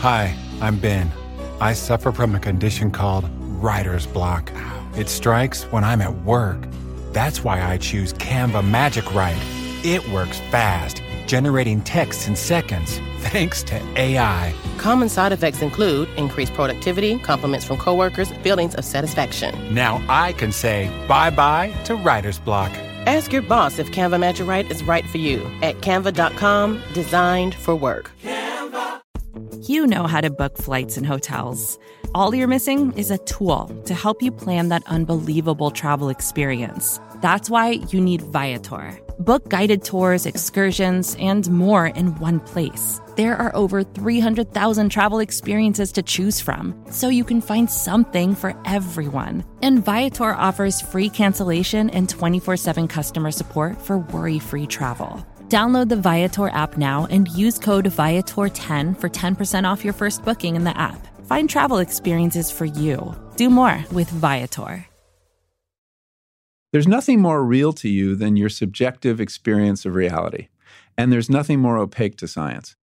Hi, I'm Ben. I suffer from a condition called writer's block. It strikes when I'm at work. That's why I choose Canva Magic Write. It works fast, generating text in seconds, thanks to AI. Common side effects include increased productivity, compliments from coworkers, feelings of satisfaction. Now I can say bye-bye to writer's block. Ask your boss if Canva Magic Write is right for you at canva.com, designed for work. You know how to book flights and hotels. All you're missing is a tool to help you plan that unbelievable travel experience. That's why you need Viator. Book guided tours, excursions, and more in one place. There are over 300,000 travel experiences to choose from, so you can find something for everyone. And Viator offers free cancellation and 24/7 customer support for worry-free travel. Download the Viator app now and use code Viator10 for 10% off your first booking in the app. Find travel experiences for you. Do more with Viator. There's nothing more real to you than your subjective experience of reality. And there's nothing more opaque to science.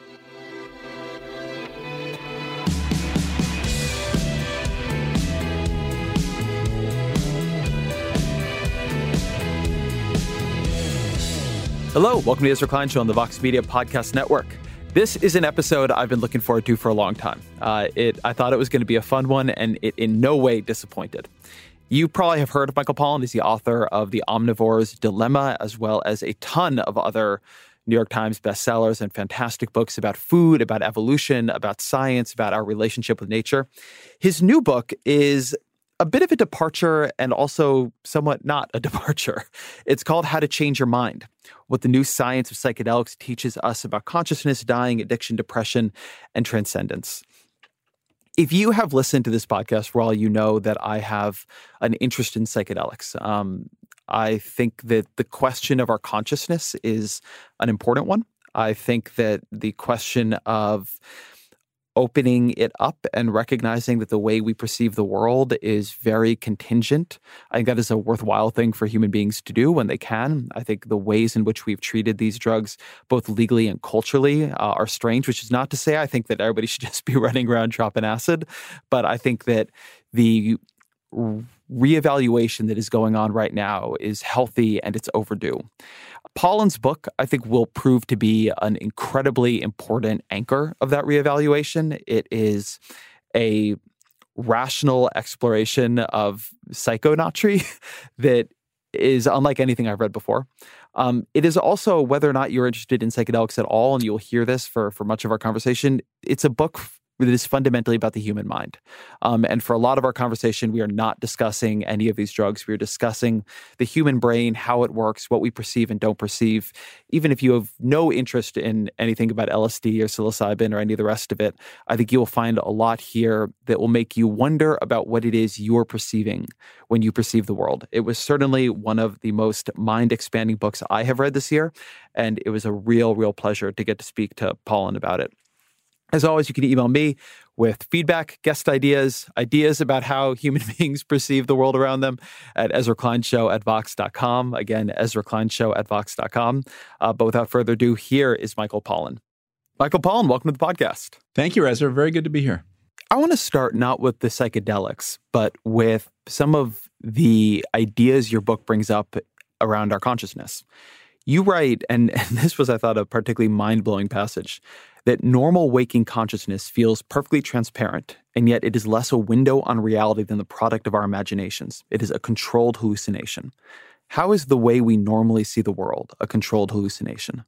Hello, welcome to the Ezra Klein Show on the Vox Media Podcast Network. This is an episode I've been looking forward to for a long time. I thought it was going to be a fun one, and it in no way disappointed. You probably have heard of Michael Pollan. He's the author of The Omnivore's Dilemma, as well as a ton of other New York Times bestsellers and fantastic books about food, about evolution, about science, about our relationship with nature. His new book is a bit of a departure and also somewhat not a departure. It's called How to Change Your Mind: What the New Science of Psychedelics Teaches Us About Consciousness, Dying, Addiction, Depression, and Transcendence. If you have listened to this podcast for all, you know that I have an interest in psychedelics. I think that the question of our consciousness is an important one. I think that the question of opening it up and recognizing that the way we perceive the world is very contingent. I think that is a worthwhile thing for human beings to do when they can. I think the ways in which we've treated these drugs, both legally and culturally, are strange, which is not to say I think that everybody should just be running around dropping acid. But I think that the reevaluation that is going on right now is healthy and it's overdue. Pollan's book, I think, will prove to be an incredibly important anchor of that reevaluation. It is a rational exploration of psychonautry that is unlike anything I've read before. It is also, whether or not you're interested in psychedelics at all, and you'll hear this for much of our conversation, it's a book that is fundamentally about the human mind. And for a lot of our conversation, we are not discussing any of these drugs. We are discussing the human brain, how it works, what we perceive and don't perceive. Even if you have no interest in anything about LSD or psilocybin or any of the rest of it, I think you'll find a lot here that will make you wonder about what it is you're perceiving when you perceive the world. It was certainly one of the most mind-expanding books I have read this year, and it was a real pleasure to get to speak to Pollan about it. As always, you can email me with feedback, guest ideas about how human beings perceive the world around them at EzraKleinShow@Vox.com. Again, EzraKleinShow@Vox.com. But without further ado, here is Michael Pollan. Michael Pollan, welcome to the podcast. Thank you, Ezra. Very good to be here. I want to start not with the psychedelics, but with some of the ideas your book brings up around our consciousness. You write, and this was, I thought, a particularly mind-blowing passage, that normal waking consciousness feels perfectly transparent, and yet it is less a window on reality than the product of our imaginations. It is a controlled hallucination. How is the way we normally see the world a controlled hallucination?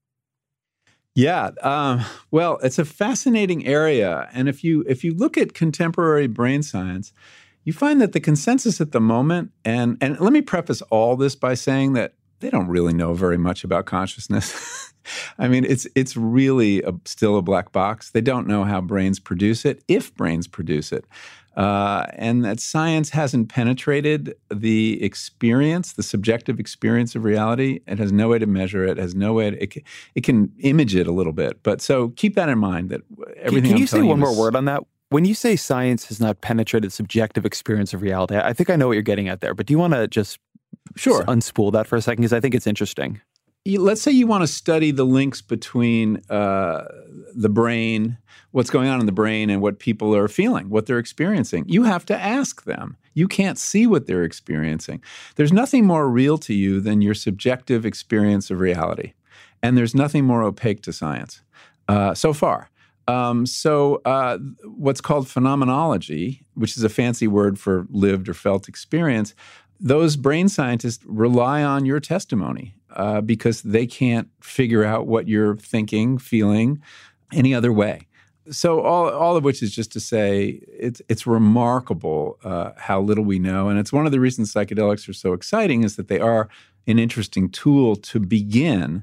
Yeah, well, it's a fascinating area. And if you look at contemporary brain science, you find that the consensus at the moment, and let me preface all this by saying that they don't really know very much about consciousness. I mean, it's really still a black box. They don't know how brains produce it, if brains produce it. And that science hasn't penetrated the experience, the subjective experience of reality. It has no way to measure it. It has no way to, it can image it a little bit. But so keep that in mind, that everything Can you say one more word on that? When you say science has not penetrated the subjective experience of reality, I think I know what you're getting at there. But do you want to just unspool that for a second? Because I think it's interesting. let's say you want to study the links between the brain, what's going on in the brain, and what people are feeling, what they're experiencing. You have to ask them. You can't see what they're experiencing. There's nothing more real to you than your subjective experience of reality. And there's nothing more opaque to science so far. What's called phenomenology, which is a fancy word for lived or felt experience, those brain scientists rely on your testimony because they can't figure out what you're thinking, feeling any other way. So all of which is just to say it's remarkable how little we know. And it's one of the reasons psychedelics are so exciting is that they are an interesting tool to begin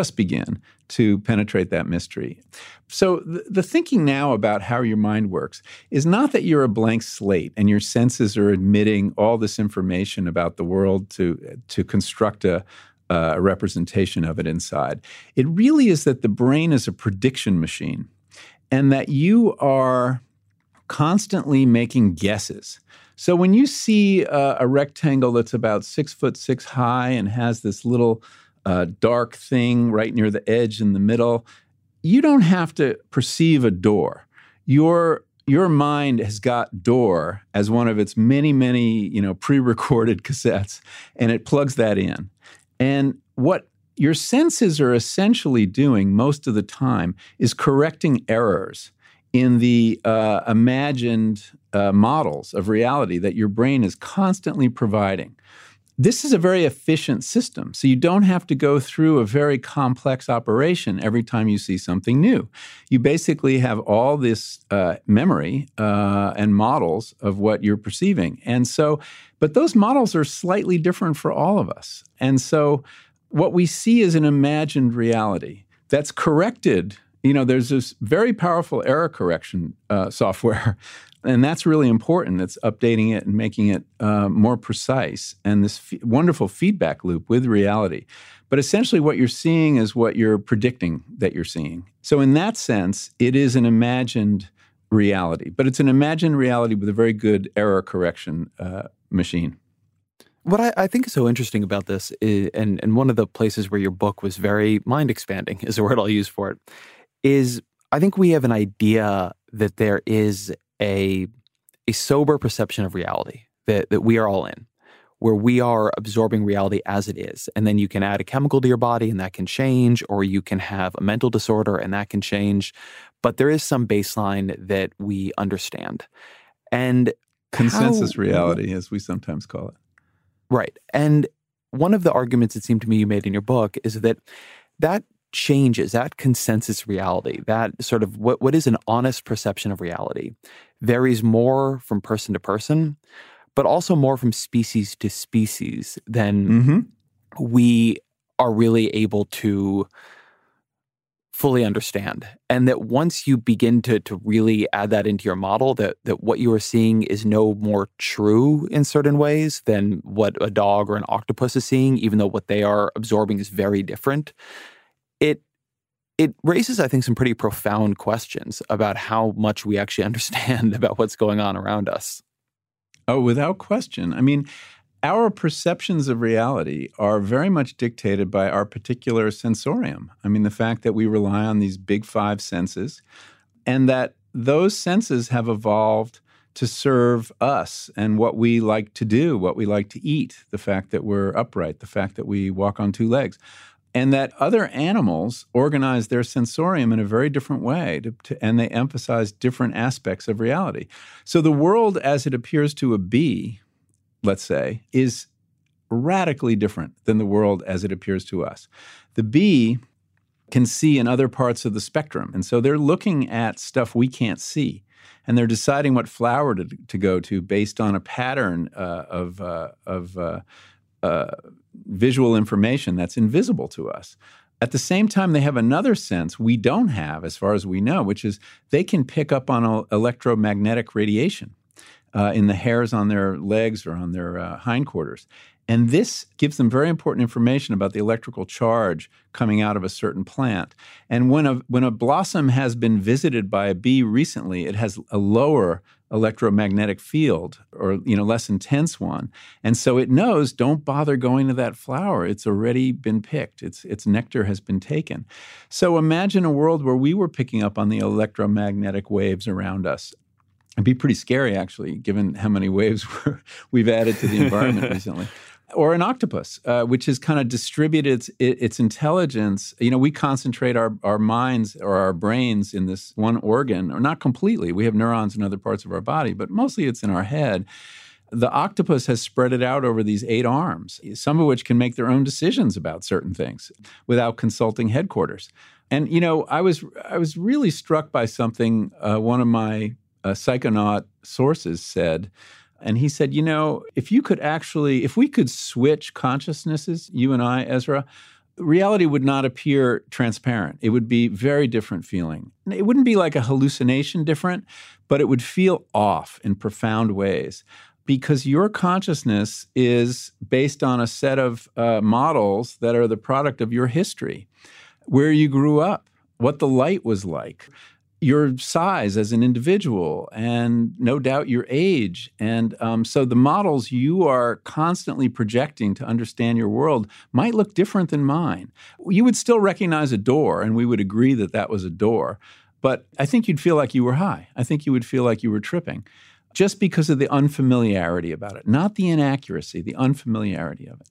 to penetrate that mystery. So the thinking now about how your mind works is not that you're a blank slate and your senses are admitting all this information about the world to construct a representation of it inside. It really is that the brain is a prediction machine and that you are constantly making guesses. So when you see a rectangle that's about 6'6" high and has this little dark thing right near the edge in the middle, you don't have to perceive a door. Your mind has got door as one of its many, many, pre-recorded cassettes, and it plugs that in. And what your senses are essentially doing most of the time is correcting errors in the imagined models of reality that your brain is constantly providing. This is a very efficient system, so you don't have to go through a very complex operation every time you see something new. You basically have all this memory and models of what you're perceiving. And so, but those models are slightly different for all of us. And so what we see is an imagined reality that's corrected. There's this very powerful error correction software, and that's really important. It's updating it and making it more precise, and this wonderful feedback loop with reality. But essentially what you're seeing is what you're predicting that you're seeing. So in that sense, it is an imagined reality, but it's an imagined reality with a very good error correction machine. What I think is so interesting about this is, and one of the places where your book was very mind-expanding is the word I'll use for it, is I think we have an idea that there is a sober perception of reality that we are all in, where we are absorbing reality as it is. And then you can add a chemical to your body and that can change, or you can have a mental disorder and that can change. But there is some baseline that we understand. And consensus reality, as we sometimes call it. Right. And one of the arguments it seemed to me you made in your book is that changes, that consensus reality, that sort of what is an honest perception of reality, varies more from person to person, but also more from species to species than we are really able to fully understand. And that once you begin to really add that into your model, that what you are seeing is no more true in certain ways than what a dog or an octopus is seeing, even though what they are absorbing is very different. It raises, I think, some pretty profound questions about how much we actually understand about what's going on around us. Oh, without question. I mean, our perceptions of reality are very much dictated by our particular sensorium. I mean, the fact that we rely on these big five senses and that those senses have evolved to serve us and what we like to do, what we like to eat, the fact that we're upright, the fact that we walk on two legs. And that other animals organize their sensorium in a very different way, and they emphasize different aspects of reality. So the world as it appears to a bee, let's say, is radically different than the world as it appears to us. The bee can see in other parts of the spectrum, and so they're looking at stuff we can't see, and they're deciding what flower to go to based on a pattern of visual information that's invisible to us. At the same time, they have another sense we don't have, as far as we know, which is they can pick up on electromagnetic radiation in the hairs on their legs or on their hindquarters. And this gives them very important information about the electrical charge coming out of a certain plant. And when a blossom has been visited by a bee recently, it has a lower electromagnetic field, or less intense one. And so it knows, don't bother going to that flower. It's already been picked. Its nectar has been taken. So imagine a world where we were picking up on the electromagnetic waves around us. It'd be pretty scary, actually, given how many waves we've added to the environment recently. Or an octopus, which has kind of distributed its intelligence. We concentrate our minds or our brains in this one organ, or not completely. We have neurons in other parts of our body, but mostly it's in our head. The octopus has spread it out over these 8 arms, some of which can make their own decisions about certain things without consulting headquarters. And, I was really struck by something one of my psychonaut sources said. And he said, if we could switch consciousnesses, you and I, Ezra, reality would not appear transparent. It would be very different feeling. It wouldn't be like a hallucination different, but it would feel off in profound ways, because your consciousness is based on a set of models that are the product of your history, where you grew up, what the light was like, your size as an individual, and no doubt your age. And so the models you are constantly projecting to understand your world might look different than mine. You would still recognize a door, and we would agree that that was a door. But I think you'd feel like you were high. I think you would feel like you were tripping, just because of the unfamiliarity about it, not the inaccuracy, the unfamiliarity of it.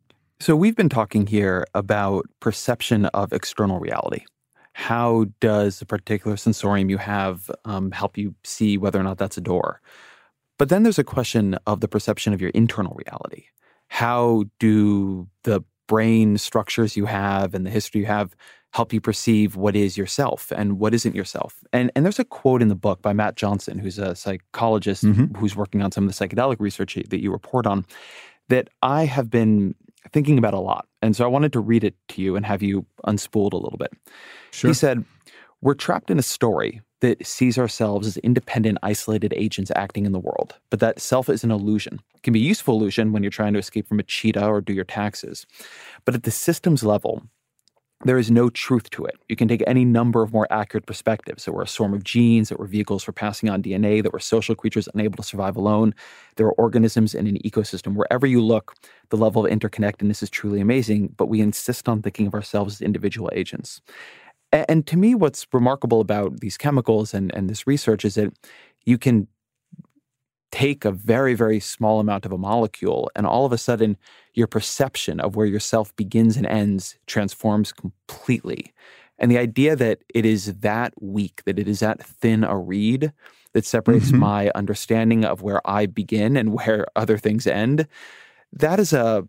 So we've been talking here about perception of external reality. How does a particular sensorium you have help you see whether or not that's a door? But then there's a question of the perception of your internal reality. How do the brain structures you have and the history you have help you perceive what is yourself and what isn't yourself? And there's a quote in the book by Matt Johnson, who's a psychologist who's working on some of the psychedelic research that you report on, that I have been thinking about a lot. And so I wanted to read it to you and have you unspooled a little bit. Sure. He said, "We're trapped in a story that sees ourselves as independent, isolated agents acting in the world. But that self is an illusion. It can be a useful illusion when you're trying to escape from a cheetah or do your taxes. But at the systems level, there is no truth to it. You can take any number of more accurate perspectives. That we're a swarm of genes, that we're vehicles for passing on DNA, that we're social creatures unable to survive alone. There are organisms in an ecosystem. Wherever you look, the level of interconnectedness is truly amazing, but we insist on thinking of ourselves as individual agents." And to me, what's remarkable about these chemicals and this research is that you can take a very, very small amount of a molecule, and all of a sudden, your perception of where your self begins and ends transforms completely. And the idea that it is that weak, that it is that thin a reed that separates my understanding of where I begin and where other things end, that is a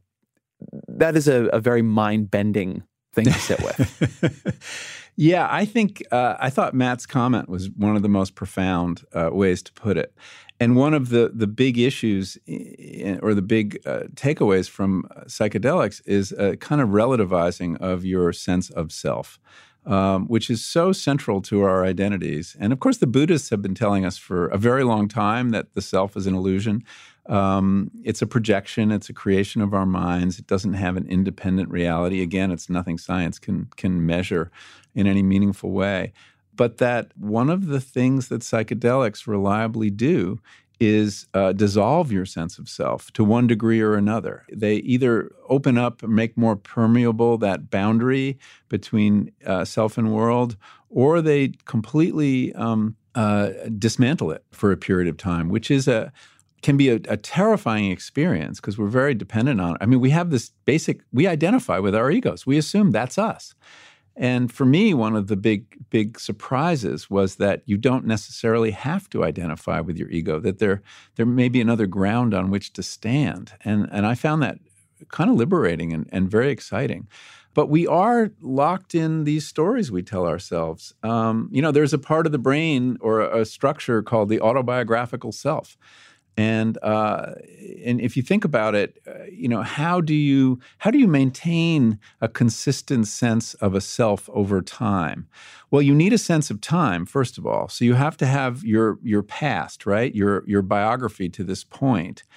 very mind-bending thing to sit with. Yeah, I think I thought Matt's comment was one of the most profound ways to put it. And one of the big issues or the big takeaways from psychedelics is a kind of relativizing of your sense of self, which is so central to our identities. And of course, the Buddhists have been telling us for a very long time that the self is an illusion. It's a projection. It's a creation of our minds. It doesn't have an independent reality. Again, it's nothing science can measure in any meaningful way. But that one of the things that psychedelics reliably do is dissolve your sense of self to one degree or another. They either open up and make more permeable that boundary between self and world, or they completely dismantle it for a period of time, which is can be a terrifying experience because we're very dependent on it. I mean, we have this we identify with our egos. We assume that's us. And for me, one of the big surprises was that you don't necessarily have to identify with your ego, that there may be another ground on which to stand. And I found that kind of liberating and very exciting. But we are locked in these stories we tell ourselves. There's a part of the brain or a structure called the autobiographical self. And if you think about it, how do you maintain a consistent sense of a self over time? Well, you need a sense of time, first of all. So you have to have your past, right? Your biography to this point.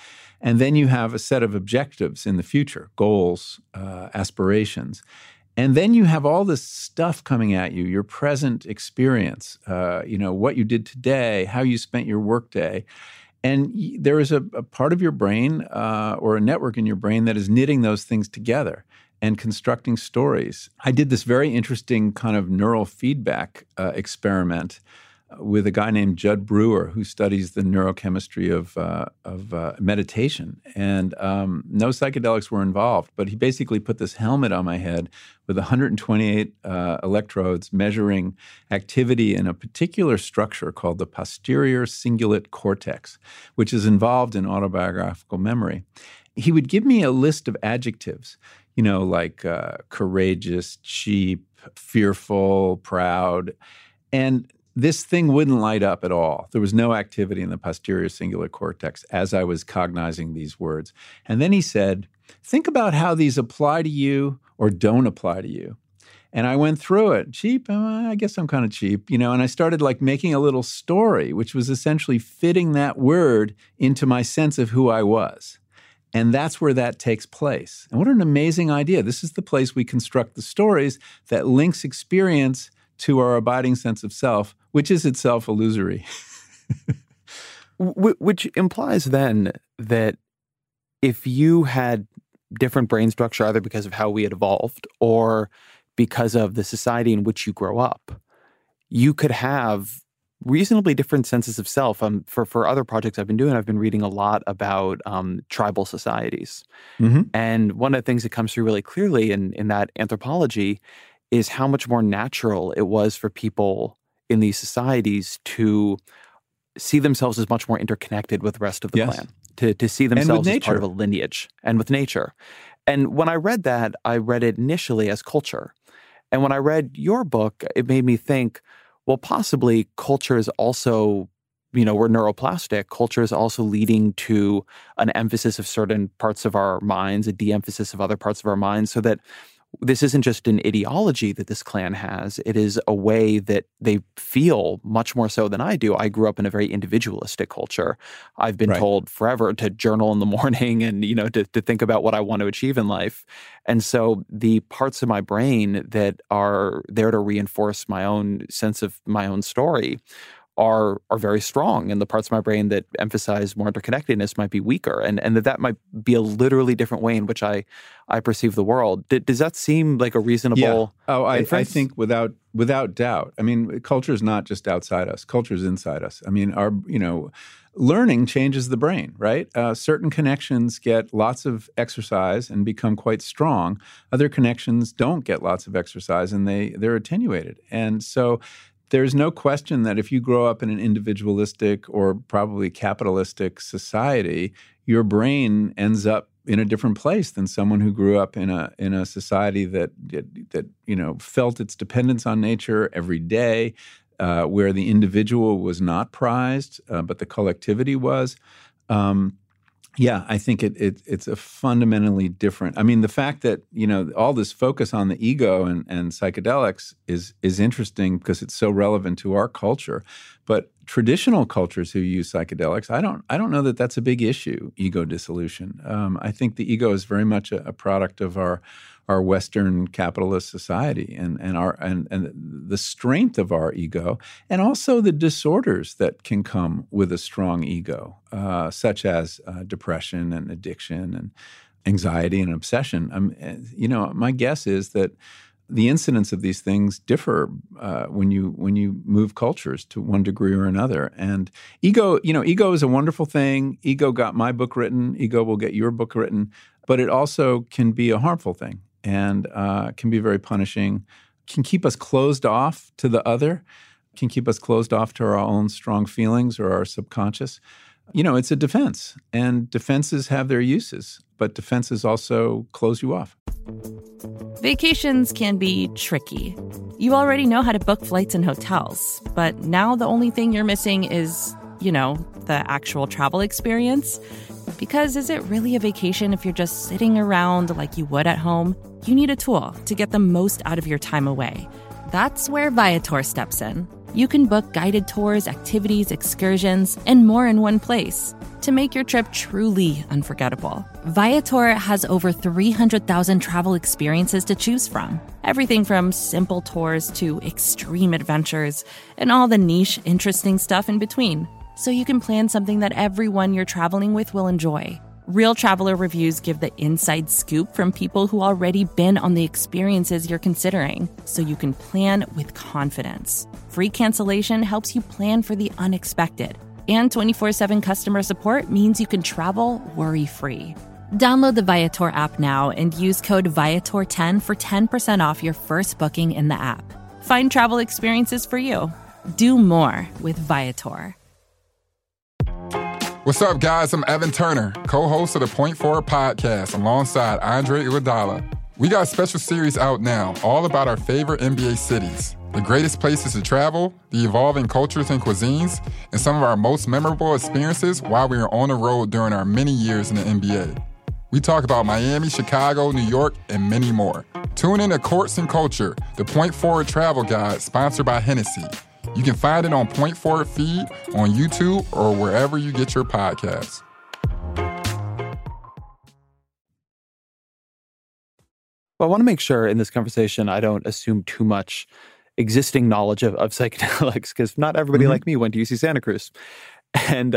And then you have a set of objectives in the future, goals, aspirations. And then you have all this stuff coming at you, your present experience, what you did today, how you spent your workday. And there is a part of your brain or a network in your brain that is knitting those things together and constructing stories. I did this very interesting kind of neural feedback experiment with a guy named Judd Brewer, who studies the neurochemistry of meditation. And no psychedelics were involved, but he basically put this helmet on my head with 128 electrodes measuring activity in a particular structure called the posterior cingulate cortex, which is involved in autobiographical memory. He would give me a list of adjectives, like courageous, cheap, fearful, proud, and this thing wouldn't light up at all. There was no activity in the posterior cingulate cortex as I was cognizing these words. And then he said, think about how these apply to you or don't apply to you. And I went through it. Cheap? I guess I'm kind of cheap, and I started making a little story, which was essentially fitting that word into my sense of who I was. And that's where that takes place. And what an amazing idea. This is the place we construct the stories that links experience to our abiding sense of self, which is itself illusory. Which implies then that if you had different brain structure, either because of how we had evolved or because of the society in which you grow up, you could have reasonably different senses of self. For other projects I've been doing, I've been reading a lot about tribal societies. Mm-hmm. And one of the things that comes through really clearly in that anthropology is how much more natural it was for people in these societies to see themselves as much more interconnected with the rest of the clan, to see themselves as part of a lineage and with nature. And when I read that, I read it initially as culture. And when I read your book, it made me think, well, possibly culture is also, we're neuroplastic. Culture is also leading to an emphasis of certain parts of our minds, a de-emphasis of other parts of our minds, so that this isn't just an ideology that this clan has. It is a way that they feel much more so than I do. I grew up in a very individualistic culture. I've been told forever to journal in the morning and, to think about what I want to achieve in life. And so the parts of my brain that are there to reinforce my own sense of my own story are very strong, and the parts of my brain that emphasize more interconnectedness might be weaker, and that might be a literally different way in which I perceive the world. Does that seem like a reasonable inference? I think without doubt. I mean, culture is not just outside us. Culture is inside us. I mean, our learning changes the brain, right? Certain connections get lots of exercise and become quite strong. Other connections don't get lots of exercise and they're attenuated. And so there's no question that if you grow up in an individualistic or probably capitalistic society, your brain ends up in a different place than someone who grew up in a society that felt its dependence on nature every day, where the individual was not prized, but the collectivity was. I think it's a fundamentally different. I mean, the fact that all this focus on the ego and psychedelics is interesting because it's so relevant to our culture. But traditional cultures who use psychedelics, I don't know that that's a big issue. Ego dissolution. I think the ego is very much a product of our Western capitalist society and the strength of our ego, and also the disorders that can come with a strong ego, such as depression and addiction and anxiety and obsession. My guess is that the incidence of these things differ when you move cultures to one degree or another. And ego is a wonderful thing. Ego got my book written. Ego will get your book written. But it also can be a harmful thing and can be very punishing, can keep us closed off to the other, can keep us closed off to our own strong feelings or our subconscious. It's a defense, and defenses have their uses, but defenses also close you off. Vacations can be tricky. You already know how to book flights and hotels, but now the only thing you're missing is, the actual travel experience. Because is it really a vacation if you're just sitting around like you would at home? You need a tool to get the most out of your time away. That's where Viator steps in. You can book guided tours, activities, excursions, and more in one place. to make your trip truly unforgettable. Viator has over 300,000 travel experiences to choose from. Everything from simple tours to extreme adventures and all the niche, interesting stuff in between. So you can plan something that everyone you're traveling with will enjoy. Real traveler reviews give the inside scoop from people who already been on the experiences you're considering, so you can plan with confidence. Free cancellation helps you plan for the unexpected. And 24/7 customer support means you can travel worry-free. Download the Viator app now and use code Viator10 for 10% off your first booking in the app. Find travel experiences for you. Do more with Viator. What's up, guys? I'm Evan Turner, co-host of the Point Forward podcast alongside Andre Iguodala. We got a special series out now, all about our favorite NBA cities, the greatest places to travel, the evolving cultures and cuisines, and some of our most memorable experiences while we were on the road during our many years in the NBA. We talk about Miami, Chicago, New York, and many more. Tune in to Courts and Culture, the Point Forward travel guide sponsored by Hennessy. You can find it on Point Forward feed, on YouTube, or wherever you get your podcasts. Well, I want to make sure in this conversation I don't assume too much existing knowledge of psychedelics, because not everybody like me went to UC Santa Cruz. And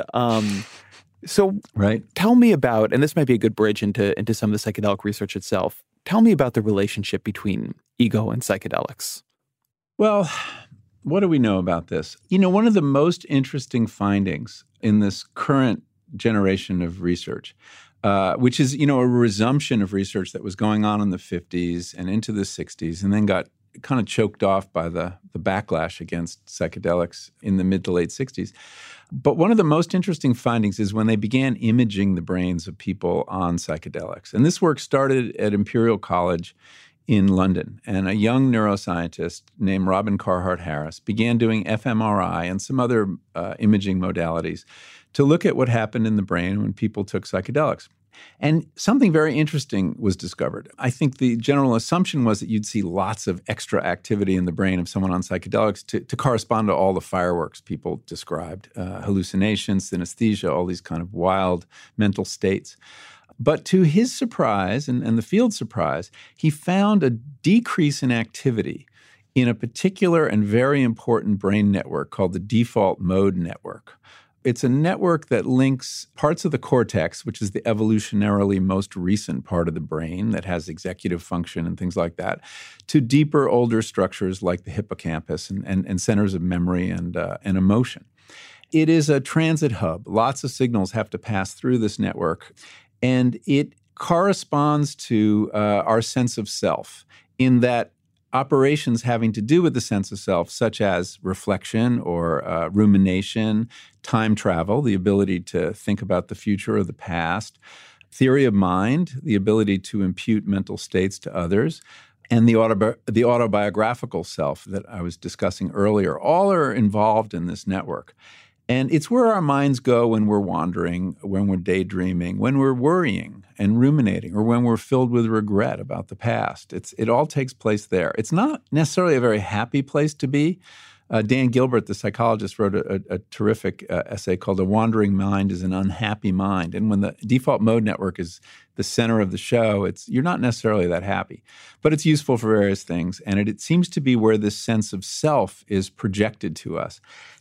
so tell me about, and this might be a good bridge into some of the psychedelic research itself, tell me about the relationship between ego and psychedelics. Well, what do we know about this? You know, one of the most interesting findings in this current generation of research, which is, you know, a resumption of research that was going on in the 50s and into the 60s and then got kind of choked off by the backlash against psychedelics in the mid to late 60s. But one of the most interesting findings is when they began imaging the brains of people on psychedelics. And this work started at Imperial College in London, and a young neuroscientist named Robin Carhart Harris began doing fMRI and some other imaging modalities to look at what happened in the brain when people took psychedelics. And something very interesting was discovered. I think the general assumption was that you'd see lots of extra activity in the brain of someone on psychedelics to correspond to all the fireworks people described, hallucinations, synesthesia, all these kind of wild mental states. But to his surprise, and the field's surprise, he found a decrease in activity in a particular and very important brain network called the default mode network. It's a network that links parts of the cortex, which is the evolutionarily most recent part of the brain that has executive function and things like that, to deeper, older structures like the hippocampus and centers of memory and emotion. It is a transit hub. Lots of signals have to pass through this network. And it corresponds to our sense of self in that operations having to do with the sense of self, such as reflection or rumination, time travel, the ability to think about the future or the past, theory of mind, the ability to impute mental states to others, and the autobiographical self that I was discussing earlier, all are involved in this network. And it's where our minds go when we're wandering, when we're daydreaming, when we're worrying and ruminating, or when we're filled with regret about the past. It all takes place there. It's not necessarily a very happy place to be. Dan Gilbert, the psychologist, wrote a terrific essay called "A Wandering Mind is an Unhappy Mind." And when the default mode network is the center of the show, you're not necessarily that happy. But it's useful for various things. And it seems to be where this sense of self is projected to us.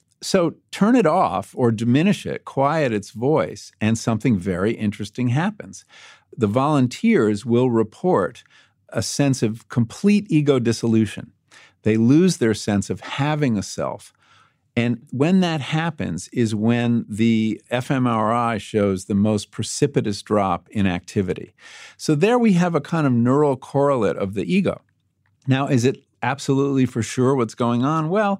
So turn it off or diminish it, quiet its voice, and something very interesting happens. The volunteers will report a sense of complete ego dissolution. They lose their sense of having a self. And when that happens is when the fMRI shows the most precipitous drop in activity. So there we have a kind of neural correlate of the ego. Now, is it absolutely for sure what's going on? Well,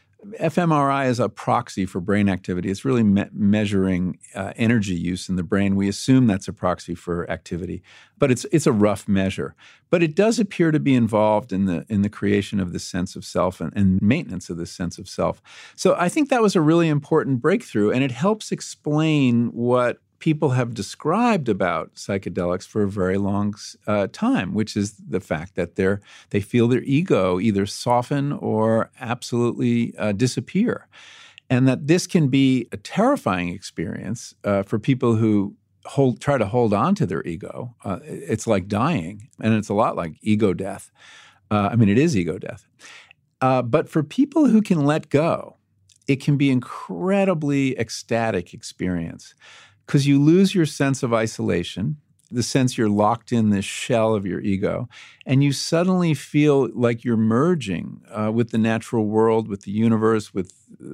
fMRI is a proxy for brain activity. It's really measuring energy use in the brain. We assume that's a proxy for activity, but it's a rough measure. But it does appear to be involved in the creation of this sense of self and maintenance of this sense of self. So I think that was a really important breakthrough, and it helps explain what people have described about psychedelics for a very long time, which is the fact that they feel their ego either soften or absolutely disappear. and that this can be a terrifying experience for people who try to hold on to their ego. It's like dying, and it's a lot like ego death. It is ego death. But for people who can let go, it can be incredibly ecstatic experience because you lose your sense of isolation, the sense you're locked in this shell of your ego, and you suddenly feel like you're merging with the natural world, with the universe, with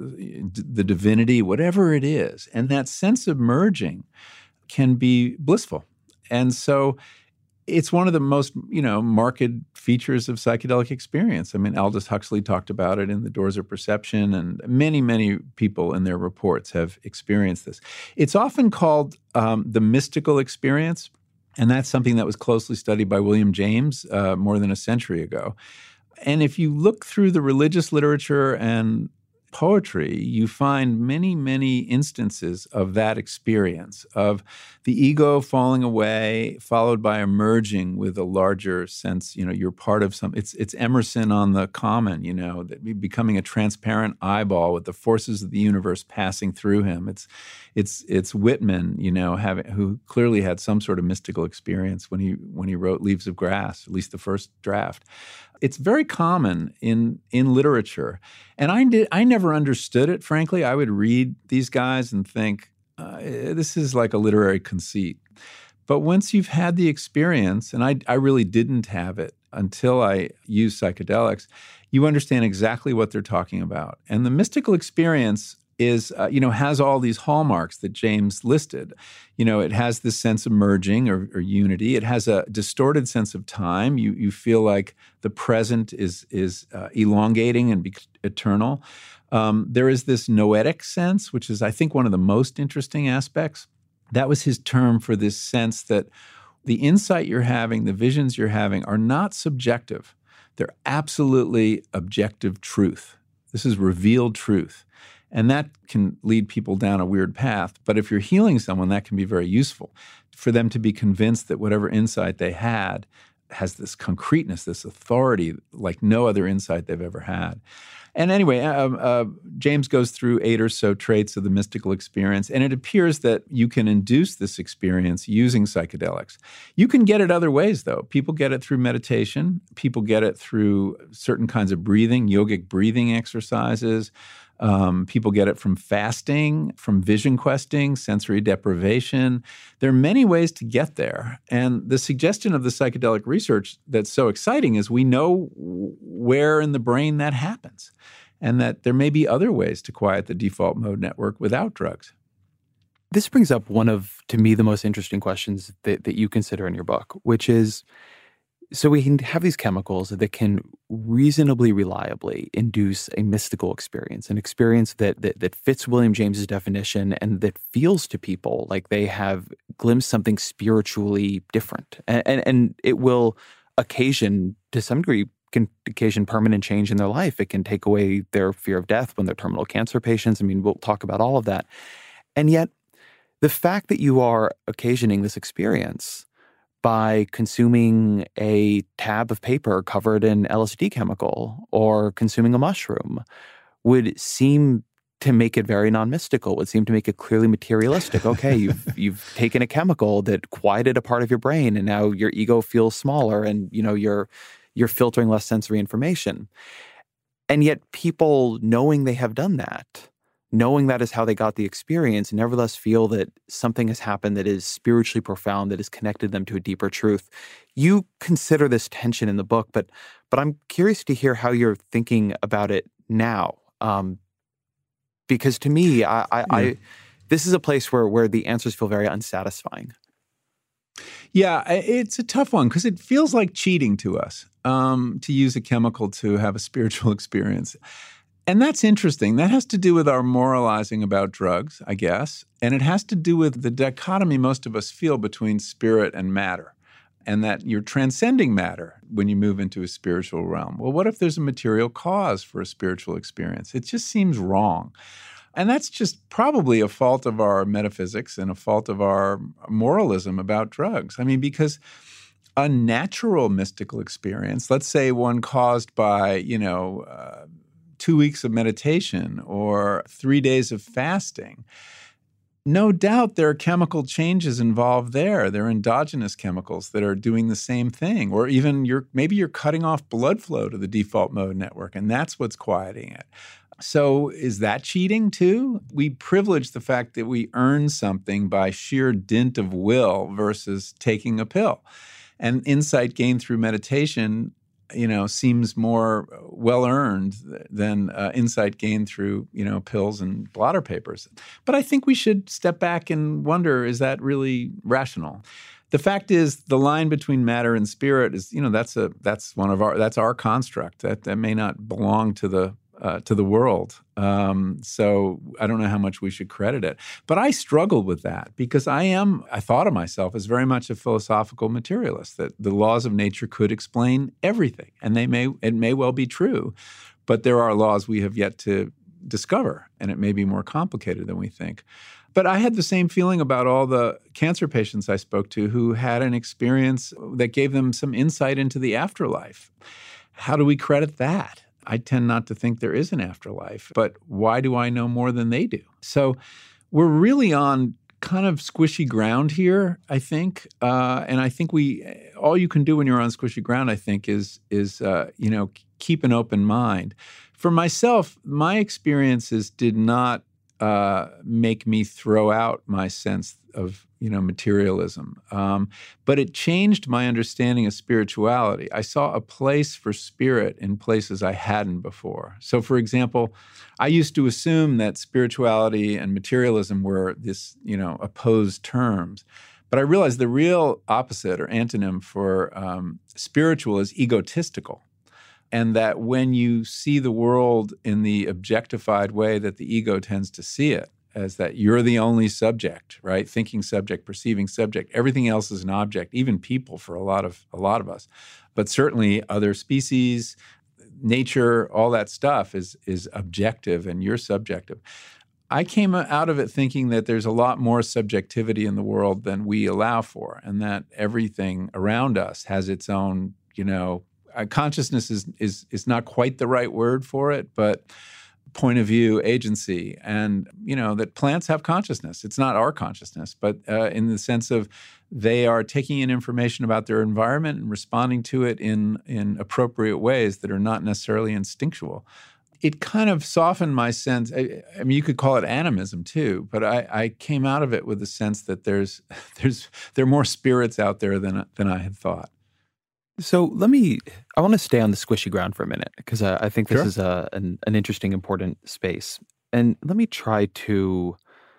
the divinity, whatever it is. And that sense of merging can be blissful. And so it's one of the most, marked features of psychedelic experience. Aldous Huxley talked about it in The Doors of Perception, and many, many people in their reports have experienced this. It's often called the mystical experience, and that's something that was closely studied by William James more than a century ago. And if you look through the religious literature and poetry, you find many, many instances of that experience, of the ego falling away, followed by emerging with a larger sense, you're part of some, it's Emerson on the Common, that becoming a transparent eyeball with the forces of the universe passing through him. It's Whitman, who clearly had some sort of mystical experience when he wrote Leaves of Grass, at least the first draft. It's very common in literature. And I never understood it, frankly. I would read these guys and think, this is like a literary conceit. But once you've had the experience, and I really didn't have it until I used psychedelics, you understand exactly what they're talking about. And the mystical experience is, has all these hallmarks that James listed. It has this sense of merging or unity. It has a distorted sense of time. You feel like the present is elongating and eternal. There is this noetic sense, which is, I think, one of the most interesting aspects. That was his term for this sense that the insight you're having, the visions you're having are not subjective. They're absolutely objective truth. This is revealed truth. And that can lead people down a weird path. But if you're healing someone, that can be very useful for them to be convinced that whatever insight they had has this concreteness, this authority like no other insight they've ever had. And anyway, James goes through 8 or so traits of the mystical experience, and it appears that you can induce this experience using psychedelics. You can get it other ways, though. People get it through meditation. People get it through certain kinds of breathing, yogic breathing exercises. People get it from fasting, from vision questing, sensory deprivation. There are many ways to get there. And the suggestion of the psychedelic research that's so exciting is we know where in the brain that happens, and that there may be other ways to quiet the default mode network without drugs. This brings up one of, to me, the most interesting questions that you consider in your book, which is, so we can have these chemicals that can reasonably reliably induce a mystical experience, an experience that fits William James's definition and that feels to people like they have glimpsed something spiritually different. And it will occasion, to some degree, can occasion permanent change in their life. It can take away their fear of death when they're terminal cancer patients. We'll talk about all of that. And yet, the fact that you are occasioning this experience by consuming a tab of paper covered in LSD chemical or consuming a mushroom would seem to make it very non-mystical, would seem to make it clearly materialistic. Okay, you've taken a chemical that quieted a part of your brain, and now your ego feels smaller, and you're filtering less sensory information. And yet people, knowing they have done that, knowing that is how they got the experience, nevertheless feel that something has happened that is spiritually profound, that has connected them to a deeper truth. You consider this tension in the book, but I'm curious to hear how you're thinking about it now. Because to me, this is a place where the answers feel very unsatisfying. Yeah, it's a tough one because it feels like cheating to us to use a chemical to have a spiritual experience. And that's interesting. That has to do with our moralizing about drugs, I guess. And it has to do with the dichotomy most of us feel between spirit and matter, and that you're transcending matter when you move into a spiritual realm. Well, what if there's a material cause for a spiritual experience? It just seems wrong. And that's just probably a fault of our metaphysics and a fault of our moralism about drugs. Because a natural mystical experience, let's say one caused by, 2 weeks of meditation or 3 days of fasting, no doubt there are chemical changes involved there. There are endogenous chemicals that are doing the same thing. Or even maybe you're cutting off blood flow to the default mode network, and that's what's quieting it. So is that cheating too? We privilege the fact that we earn something by sheer dint of will versus taking a pill. And insight gained through meditation, seems more well-earned than insight gained through, pills and blotter papers. But I think we should step back and wonder, is that really rational? The fact is, the line between matter and spirit is, that's our construct. That may not belong to the world. So I don't know how much we should credit it. But I struggled with that because I thought of myself as very much a philosophical materialist, that the laws of nature could explain everything. And it may well be true, but there are laws we have yet to discover, and it may be more complicated than we think. But I had the same feeling about all the cancer patients I spoke to who had an experience that gave them some insight into the afterlife. How do we credit that? I tend not to think there is an afterlife, but why do I know more than they do? So we're really on kind of squishy ground here, I think. And I think all you can do when you're on squishy ground, I think, is keep an open mind. For myself, my experiences did not make me throw out my sense of materialism. But it changed my understanding of spirituality. I saw a place for spirit in places I hadn't before. So, for example, I used to assume that spirituality and materialism were this, opposed terms. But I realized the real opposite or antonym for spiritual is egotistical. And that when you see the world in the objectified way that the ego tends to see it, as that you're the only subject, right? Thinking subject, perceiving subject. Everything else is an object, even people for a lot of us. But certainly other species, nature, all that stuff is objective and you're subjective. I came out of it thinking that there's a lot more subjectivity in the world than we allow for, and that everything around us has its own, consciousness is not quite the right word for it, but point of view, agency, and, that plants have consciousness. It's not our consciousness, but in the sense of they are taking in information about their environment and responding to it in appropriate ways that are not necessarily instinctual. It kind of softened my sense. I mean, you could call it animism too, but I came out of it with the sense that there are more spirits out there than I had thought. So I want to stay on the squishy ground for a minute, because I think this is an interesting, important space. And let me try to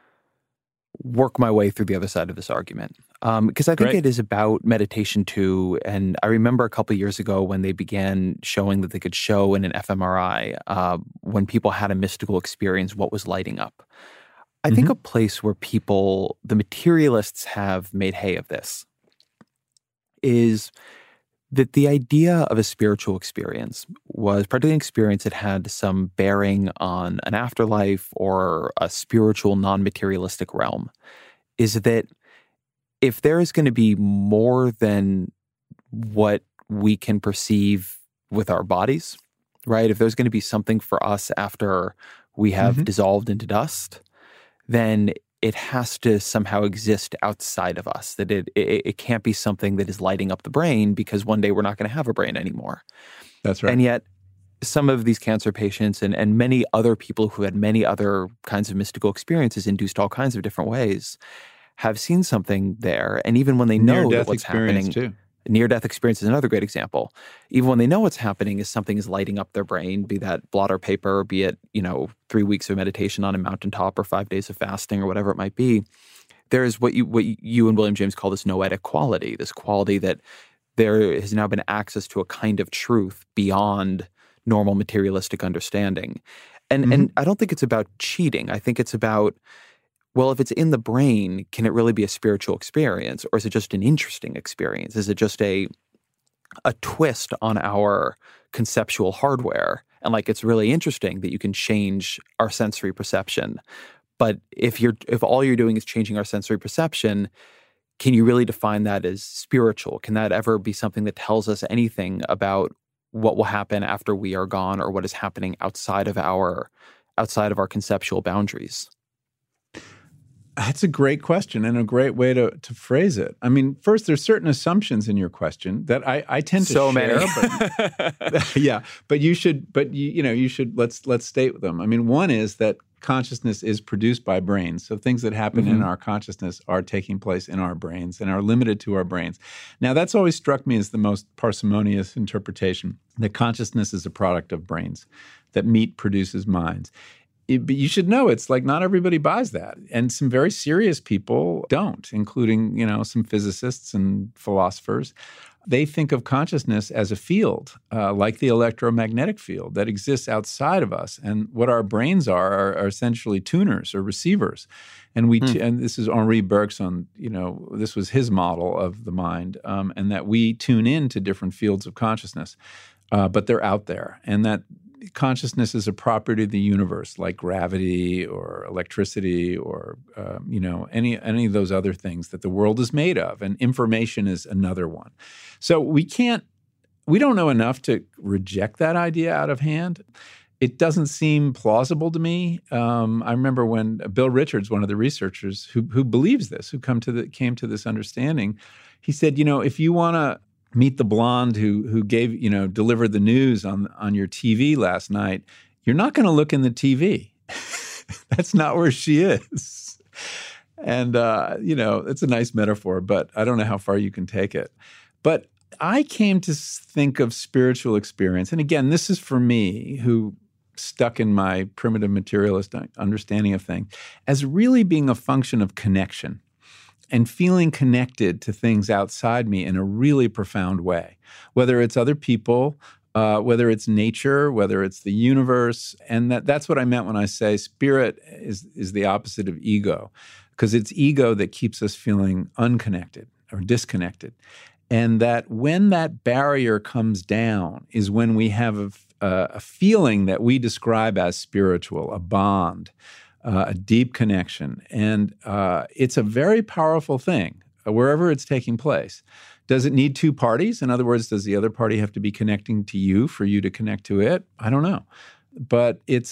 work my way through the other side of this argument. Because I think it is about meditation too. And I remember a couple of years ago when they began showing that they could show in an fMRI when people had a mystical experience, what was lighting up. I think a place where the materialists have made hay of this is that the idea of a spiritual experience was particularly an experience that had some bearing on an afterlife or a spiritual, non-materialistic realm, is that if there is going to be more than what we can perceive with our bodies, right? If there's going to be something for us after we have dissolved into dust, then it has to somehow exist outside of us, that it can't be something that is lighting up the brain, because one day we're not going to have a brain anymore. That's right. And yet some of these cancer patients and many other people who had many other kinds of mystical experiences induced all kinds of different ways have seen something there. And even when they know that what's happening, too. Near-death experience is another great example. Even when they know what's happening is something is lighting up their brain, be that blotter paper, be it, 3 weeks of meditation on a mountaintop or 5 days of fasting or whatever it might be. There is what you and William James call this noetic quality, this quality that there has now been access to a kind of truth beyond normal materialistic understanding. And I don't think it's about cheating. I think it's about, well, if it's in the brain, can it really be a spiritual experience, or is it just an interesting experience? Is it just a twist on our conceptual hardware? And it's really interesting that you can change our sensory perception. But if all you're doing is changing our sensory perception, can you really define that as spiritual? Can that ever be something that tells us anything about what will happen after we are gone, or what is happening outside of our conceptual boundaries? That's a great question and a great way to phrase it. I mean, first, there's certain assumptions in your question that I tend to share. Many. But, yeah, but you should. Let's state them. I mean, one is that consciousness is produced by brains. So things that happen in our consciousness are taking place in our brains and are limited to our brains. Now, that's always struck me as the most parsimonious interpretation, that consciousness is a product of brains, that meat produces minds. But you should know it's like not everybody buys that. And some very serious people don't, including, some physicists and philosophers. They think of consciousness as a field, like the electromagnetic field that exists outside of us. And what our brains are essentially tuners or receivers. And and this is Henri Bergson, this was his model of the mind, and that we tune in to different fields of consciousness, but they're out there. And that consciousness is a property of the universe, like gravity or electricity or any of those other things that the world is made of, and information is another one. So we don't know enough to reject that idea out of hand. It doesn't seem plausible to me. I remember when Bill Richards, one of the researchers who believes this, who came to this understanding, he said, if you want to meet the blonde who gave, delivered the news on your TV last night, you're not going to look in the TV. That's not where she is. And, it's a nice metaphor, but I don't know how far you can take it. But I came to think of spiritual experience. And again, this is for me, who stuck in my primitive materialist understanding of things, as really being a function of connection. And feeling connected to things outside me in a really profound way, whether it's other people, whether it's nature, whether it's the universe. And that's what I meant when I say spirit is the opposite of ego, because it's ego that keeps us feeling unconnected or disconnected. And that when that barrier comes down is when we have a feeling that we describe as spiritual, a bond, a deep connection. And it's a very powerful thing, wherever it's taking place. Does it need two parties? In other words, does the other party have to be connecting to you for you to connect to it? I don't know. But it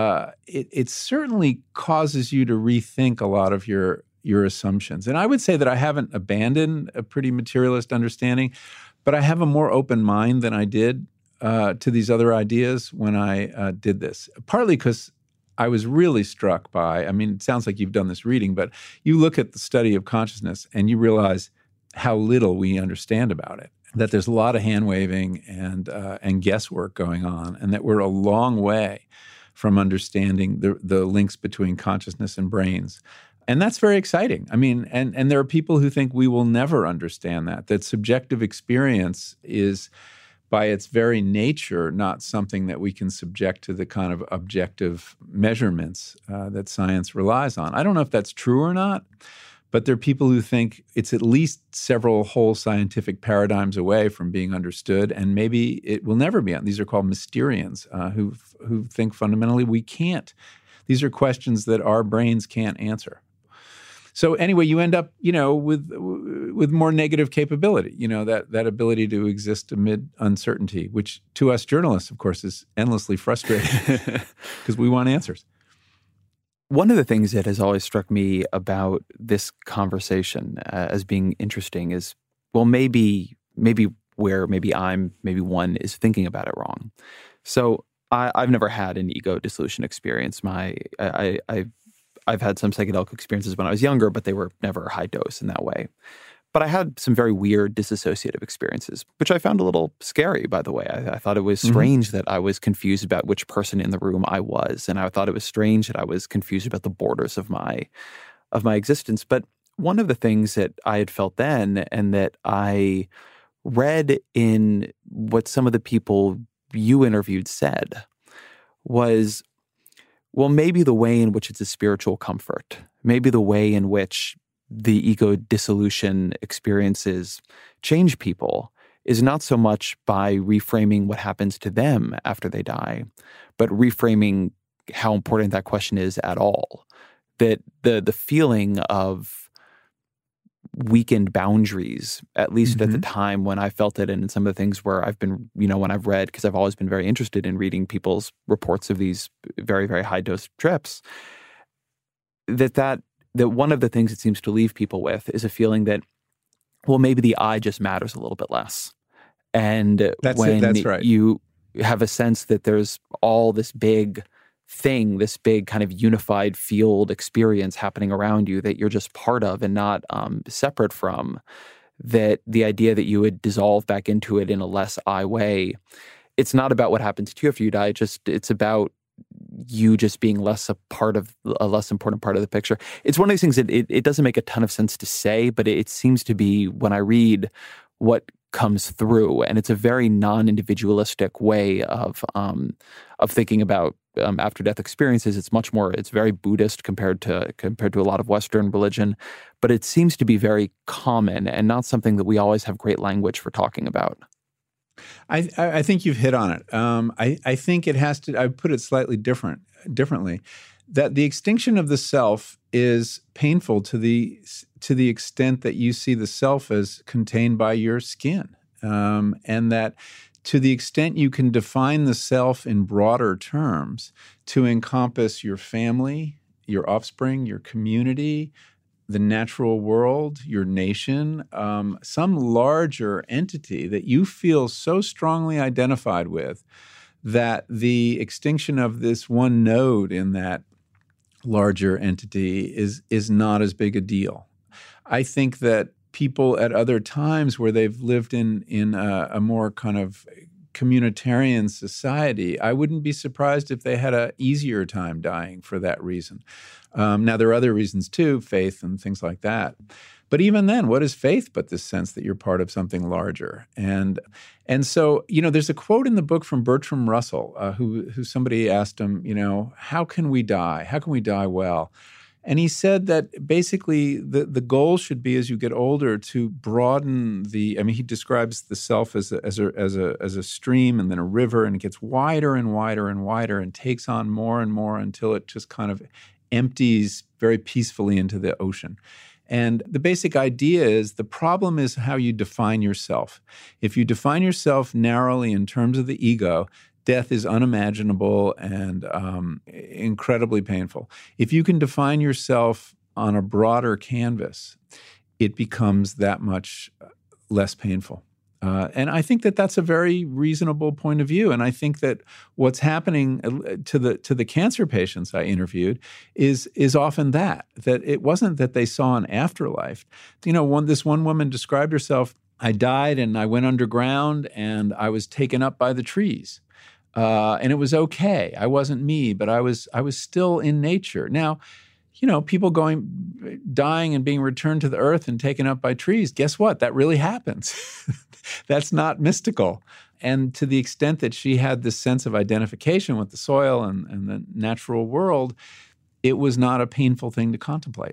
certainly causes you to rethink a lot of your assumptions. And I would say that I haven't abandoned a pretty materialist understanding, but I have a more open mind than I did to these other ideas when I did this. Partly because I was really struck by, it sounds like you've done this reading, but you look at the study of consciousness and you realize how little we understand about it, that there's a lot of hand-waving and guesswork going on, and that we're a long way from understanding the links between consciousness and brains. And that's very exciting. And there are people who think we will never understand that subjective experience is, by its very nature, not something that we can subject to the kind of objective measurements that science relies on. I don't know if that's true or not, but there are people who think it's at least several whole scientific paradigms away from being understood, and maybe it will never be. These are called Mysterians, who think fundamentally we can't. These are questions that our brains can't answer. So anyway, you end up, with more negative capability, that ability to exist amid uncertainty, which to us journalists, of course, is endlessly frustrating because we want answers. One of the things that has always struck me about this conversation as being interesting is, well, maybe one is thinking about it wrong. So I've never had an ego dissolution experience. I've had some psychedelic experiences when I was younger, but they were never high dose in that way. But I had some very weird disassociative experiences, which I found a little scary, by the way. I thought it was strange that I was confused about which person in the room I was. And I thought it was strange that I was confused about the borders of my existence. But one of the things that I had felt then, and that I read in what some of the people you interviewed said, was, well, maybe the way in which it's a spiritual comfort, maybe the way in which the ego dissolution experiences change people is not so much by reframing what happens to them after they die, but reframing how important that question is at all. That the feeling of weakened boundaries, at least at the time when I felt it, and in some of the things where I've been, when I've read, because I've always been very interested in reading people's reports of these very, very high dose trips, that one of the things it seems to leave people with is a feeling that, well, maybe the I just matters a little bit less. And that's right. You have a sense that there's all this big thing, this big kind of unified field experience happening around you that you're just part of and not separate from, that the idea that you would dissolve back into it in a less I way, it's not about what happens to you after you die. It's about you just being a less important part of the picture. It's one of these things that it doesn't make a ton of sense to say, but it seems to be, when I read, what comes through, and it's a very non-individualistic way of thinking about after-death experiences. It's very Buddhist compared to a lot of Western religion, but it seems to be very common and not something that we always have great language for talking about. I think you've hit on it. I think it has to. I put it slightly differently. That the extinction of the self is painful to the extent that you see the self as contained by your skin, and that to the extent you can define the self in broader terms to encompass your family, your offspring, your community, the natural world, your nation, some larger entity that you feel so strongly identified with that the extinction of this one node in that larger entity is not as big a deal. I think that people at other times where they've lived in a more kind of communitarian society, I wouldn't be surprised if they had an easier time dying for that reason. Now, there are other reasons too, faith and things like that. But even then, what is faith but this sense that you're part of something larger? And so, there's a quote in the book from Bertrand Russell, who somebody asked him, how can we die? How can we die well? And he said that basically the goal should be, as you get older, to broaden he describes the self as a stream and then a river, and it gets wider and wider and wider and takes on more and more until it just kind of empties very peacefully into the ocean. And the basic idea is the problem is how you define yourself. If you define yourself narrowly in terms of the ego, death is unimaginable and incredibly painful. If you can define yourself on a broader canvas, it becomes that much less painful. And I think that that's a very reasonable point of view. And I think that what's happening to the cancer patients I interviewed is often that it wasn't that they saw an afterlife. This one woman described herself, I died and I went underground and I was taken up by the trees. And it was okay. I wasn't me, but I was still in nature. Now, people dying and being returned to the earth and taken up by trees, guess what? That really happens. That's not mystical. And to the extent that she had this sense of identification with the soil and the natural world, it was not a painful thing to contemplate.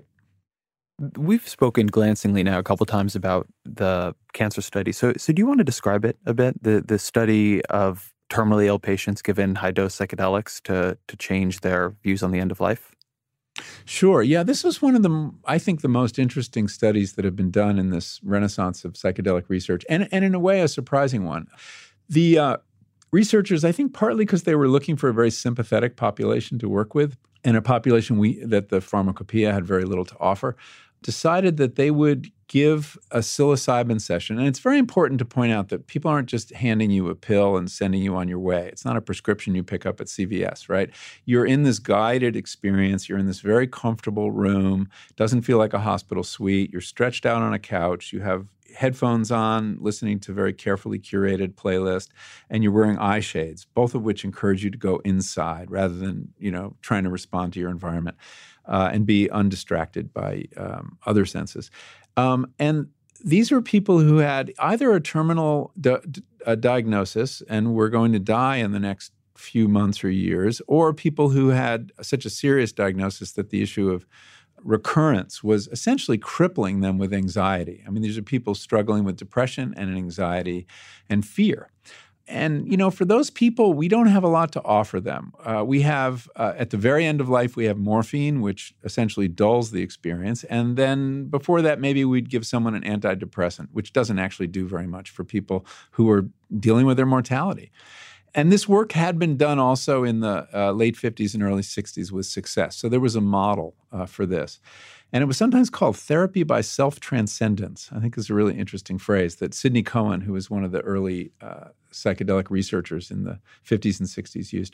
We've spoken glancingly now a couple of times about the cancer study. So do you want to describe it a bit, the study of terminally ill patients given high-dose psychedelics to change their views on the end of life? Sure. Yeah, this was one of the most interesting studies that have been done in this renaissance of psychedelic research, and in a way a surprising one. The researchers, I think partly because they were looking for a very sympathetic population to work with, and a population that the pharmacopoeia had very little to offer, decided that they would give a psilocybin session. And it's very important to point out that people aren't just handing you a pill and sending you on your way. It's not a prescription you pick up at CVS, right? You're in this guided experience. You're in this very comfortable room. It doesn't feel like a hospital suite. You're stretched out on a couch. You have headphones on, listening to very carefully curated playlist, and you're wearing eye shades, both of which encourage you to go inside rather than, trying to respond to your environment. And be undistracted by other senses. And these were people who had either a terminal diagnosis and were going to die in the next few months or years, or people who had such a serious diagnosis that the issue of recurrence was essentially crippling them with anxiety. These are people struggling with depression and anxiety and fear. for those people, we don't have a lot to offer them. We have, at the very end of life, we have morphine, which essentially dulls the experience. And then before that, maybe we'd give someone an antidepressant, which doesn't actually do very much for people who are dealing with their mortality. And this work had been done also in the late 50s and early 60s with success. So there was a model for this. And it was sometimes called therapy by self-transcendence. I think is a really interesting phrase that Sidney Cohen, who was one of the early psychedelic researchers in the 50s and 60s, used.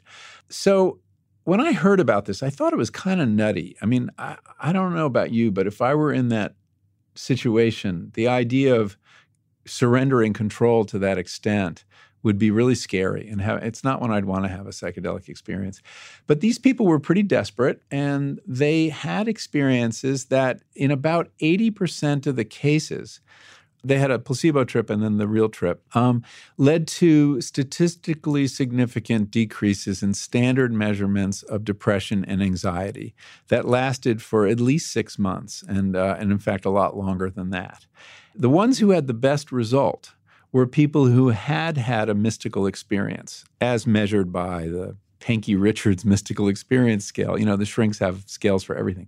So when I heard about this, I thought it was kind of nutty. I mean, I don't know about you, but if I were in that situation, the idea of surrendering control to that extent would be really scary, and it's not when I'd want to have a psychedelic experience. But these people were pretty desperate, and they had experiences that in about 80% of the cases, they had a placebo trip and then the real trip, led to statistically significant decreases in standard measurements of depression and anxiety that lasted for at least 6 months, and in fact, a lot longer than that. The ones who had the best result were people who had had a mystical experience, as measured by the Pankey Richards mystical experience scale. You know, the shrinks have scales for everything.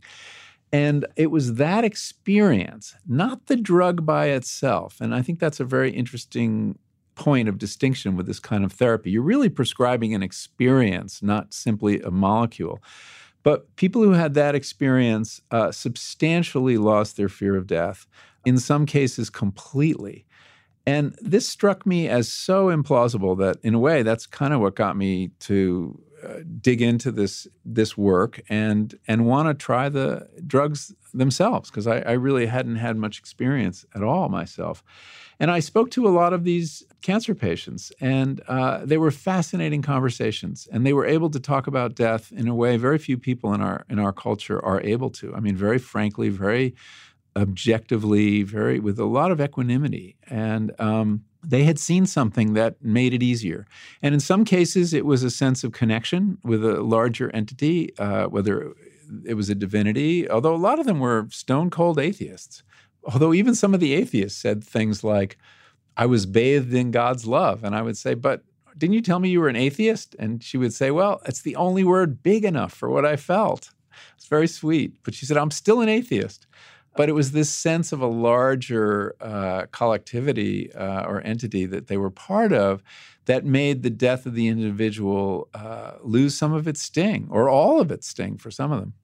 And it was that experience, not the drug by itself. And I think that's a very interesting point of distinction with this kind of therapy. You're really prescribing an experience, not simply a molecule. But people who had that experience substantially lost their fear of death, in some cases completely. And this struck me as so implausible that, in a way, that's kind of what got me to dig into this work and want to try the drugs themselves, because I really hadn't had much experience at all myself. And I spoke to a lot of these cancer patients, and they were fascinating conversations. And they were able to talk about death in a way very few people in our culture are able to. I mean, very frankly, very objectively, with a lot of equanimity. And they had seen something that made it easier. And in some cases, it was a sense of connection with a larger entity, whether it was a divinity, although a lot of them were stone-cold atheists. Although even some of the atheists said things like, I was bathed in God's love. And I would say, but didn't you tell me you were an atheist? And she would say, well, it's the only word big enough for what I felt. It's very sweet. But she said, I'm still an atheist. But it was this sense of a larger collectivity or entity that they were part of that made the death of the individual lose some of its sting, or all of its sting for some of them.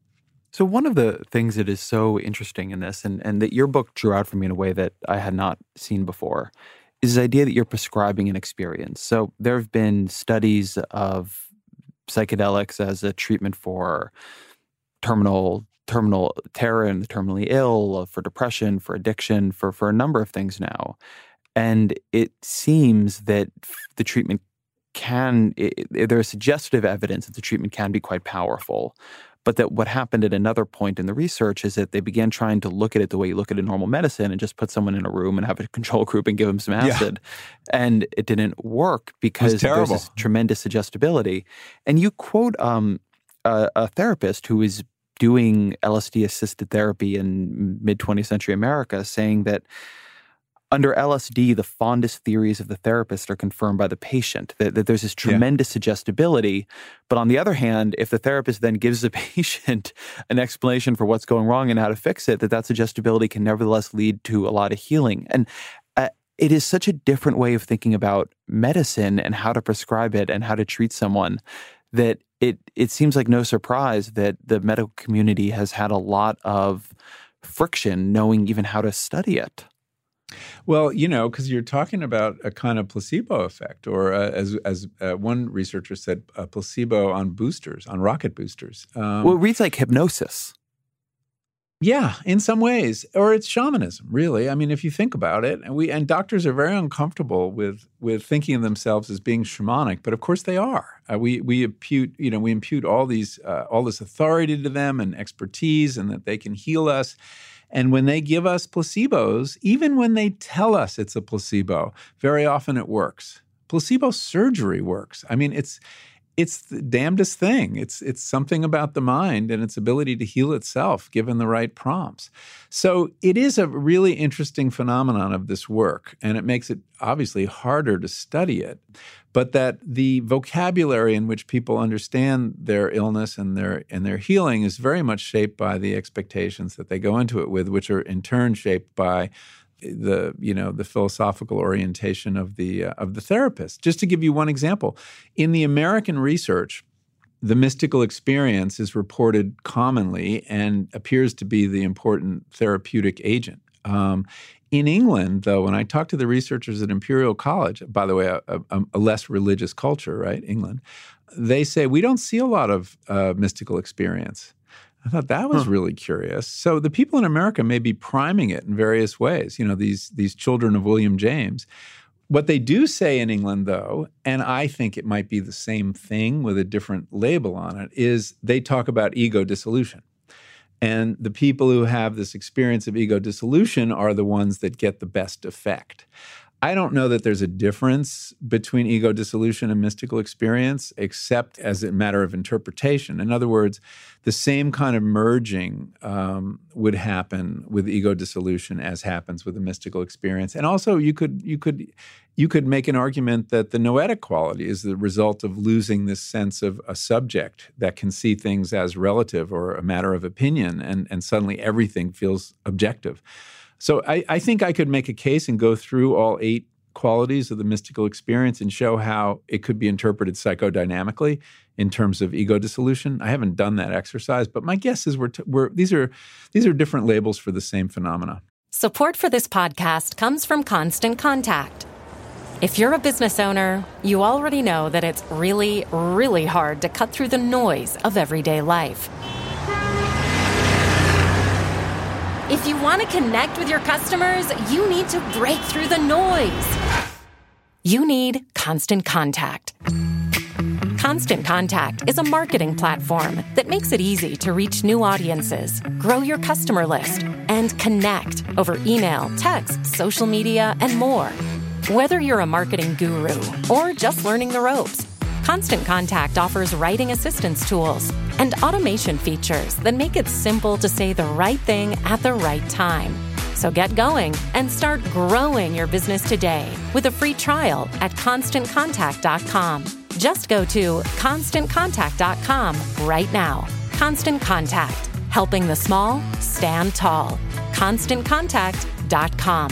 So one of the things that is so interesting in this, and that your book drew out for me in a way that I had not seen before, is this idea that you're prescribing an experience. So there have been studies of psychedelics as a treatment for terminal terror and the terminally ill, for depression, for addiction, for a number of things now. And it seems that the treatment there is suggestive evidence that the treatment can be quite powerful. But that what happened at another point in the research is that they began trying to look at it the way you look at a normal medicine and just put someone in a room and have a control group and give them some acid. Yeah. And it didn't work because there's this tremendous suggestibility. And you quote a therapist who is doing LSD-assisted therapy in mid-20th century America, saying that under LSD, the fondest theories of the therapist are confirmed by the patient, that there's this tremendous suggestibility. But on the other hand, if the therapist then gives the patient an explanation for what's going wrong and how to fix it, that suggestibility can nevertheless lead to a lot of healing. And it is such a different way of thinking about medicine and how to prescribe it and how to treat someone that it seems like no surprise that the medical community has had a lot of friction knowing even how to study it. Well, because you're talking about a kind of placebo effect, or as one researcher said, a placebo on boosters, on rocket boosters. Well, it reads like hypnosis. Yeah, in some ways, or it's shamanism, really. I mean, if you think about it, and doctors are very uncomfortable with thinking of themselves as being shamanic, but of course they are. We impute all this authority to them and expertise, and that they can heal us. And when they give us placebos, even when they tell us it's a placebo, very often it works. Placebo surgery works. I mean, it's the damnedest thing. It's something about the mind and its ability to heal itself given the right prompts. So it is a really interesting phenomenon of this work, and it makes it obviously harder to study it. But that the vocabulary in which people understand their illness and their healing is very much shaped by the expectations that they go into it with, which are in turn shaped by the philosophical orientation of the therapist. Just to give you one example, in the American research, the mystical experience is reported commonly and appears to be the important therapeutic agent. In England, though, when I talk to the researchers at Imperial College, by the way, a less religious culture, right, England, they say we don't see a lot of mystical experience. I thought that was really curious. So the people in America may be priming it in various ways, these children of William James. What they do say in England, though, and I think it might be the same thing with a different label on it, is they talk about ego dissolution. And the people who have this experience of ego dissolution are the ones that get the best effect. I don't know that there's a difference between ego dissolution and mystical experience, except as a matter of interpretation. In other words, the same kind of merging would happen with ego dissolution as happens with a mystical experience. And also, you could make an argument that the noetic quality is the result of losing this sense of a subject that can see things as relative or a matter of opinion, and suddenly everything feels objective. So I think I could make a case and go through all 8 qualities of the mystical experience and show how it could be interpreted psychodynamically in terms of ego dissolution. I haven't done that exercise, but my guess is these are different labels for the same phenomena. Support for this podcast comes from Constant Contact. If you're a business owner, you already know that it's really, really hard to cut through the noise of everyday life. If you want to connect with your customers, you need to break through the noise. You need Constant Contact. Constant Contact is a marketing platform that makes it easy to reach new audiences, grow your customer list, and connect over email, text, social media, and more. Whether you're a marketing guru or just learning the ropes, Constant Contact offers writing assistance tools and automation features that make it simple to say the right thing at the right time. So get going and start growing your business today with a free trial at ConstantContact.com. Just go to ConstantContact.com right now. Constant Contact, helping the small stand tall. ConstantContact.com.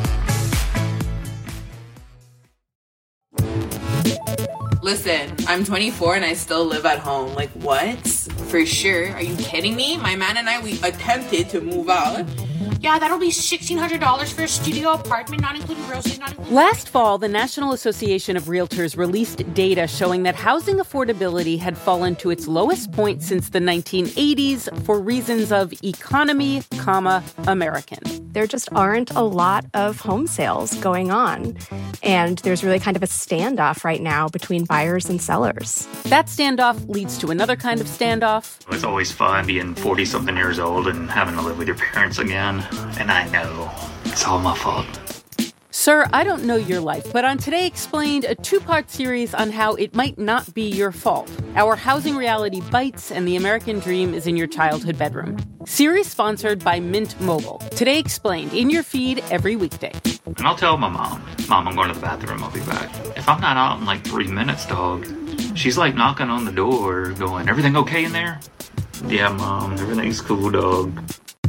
Listen, I'm 24 and I still live at home. Like, what? For sure. Are you kidding me? My man and I, we attempted to move out. Yeah, that'll be $1,600 for a studio apartment, not including groceries, not including... Last fall, the National Association of Realtors released data showing that housing affordability had fallen to its lowest point since the 1980s for reasons of economy, American. There just aren't a lot of home sales going on. And there's really kind of a standoff right now between buyers and sellers. That standoff leads to another kind of standoff. It's always fun being 40-something years old and having to live with your parents again. And I know it's all my fault. Sir, I don't know your life, but on Today Explained, a 2-part series on how it might not be your fault. Our housing reality bites and the American dream is in your childhood bedroom. Series sponsored by Mint Mobile. Today Explained, in your feed every weekday. And I'll tell my mom, I'm going to the bathroom, I'll be back. If I'm not out in like 3 minutes, dog, she's like knocking on the door going, everything okay in there? Yeah, Mom, everything's cool, dog.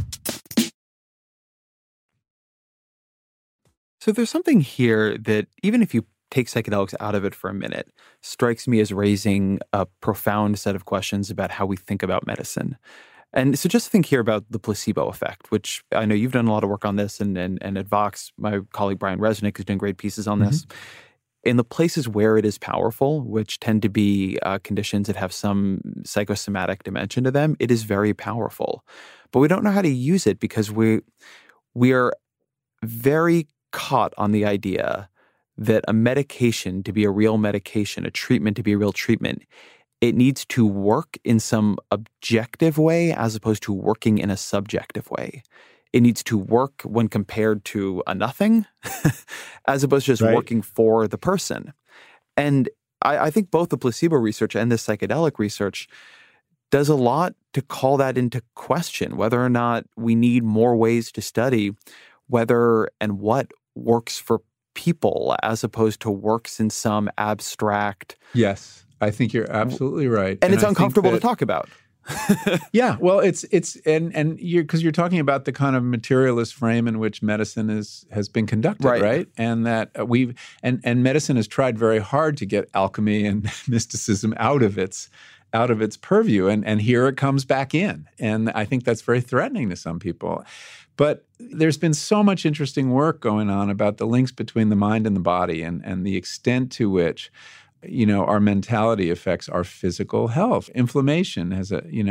So there's something here that, even if you take psychedelics out of it for a minute, strikes me as raising a profound set of questions about how we think about medicine. And so just think here about the placebo effect, which I know you've done a lot of work on this, and at Vox, my colleague Brian Resnick is doing great pieces on this. In the places where it is powerful, which tend to be conditions that have some psychosomatic dimension to them, it is very powerful. But we don't know how to use it because we are very caught on the idea that a medication to be a real medication, a treatment to be a real treatment, it needs to work in some objective way as opposed to working in a subjective way. It needs to work when compared to a nothing as opposed to just working for the person. And I think both the placebo research and the psychedelic research does a lot to call that into question, whether or not we need more ways to study whether and what works for people as opposed to works in some abstract. Yes, I think you're absolutely right. And it's uncomfortable to talk about. Yeah, well, it's because you're talking about the kind of materialist frame in which medicine has been conducted, right? And that and medicine has tried very hard to get alchemy and mysticism out of its purview, and here it comes back in, and I think that's very threatening to some people. But there's been so much interesting work going on about the links between the mind and the body, and the extent to which, our mentality affects our physical health. Inflammation is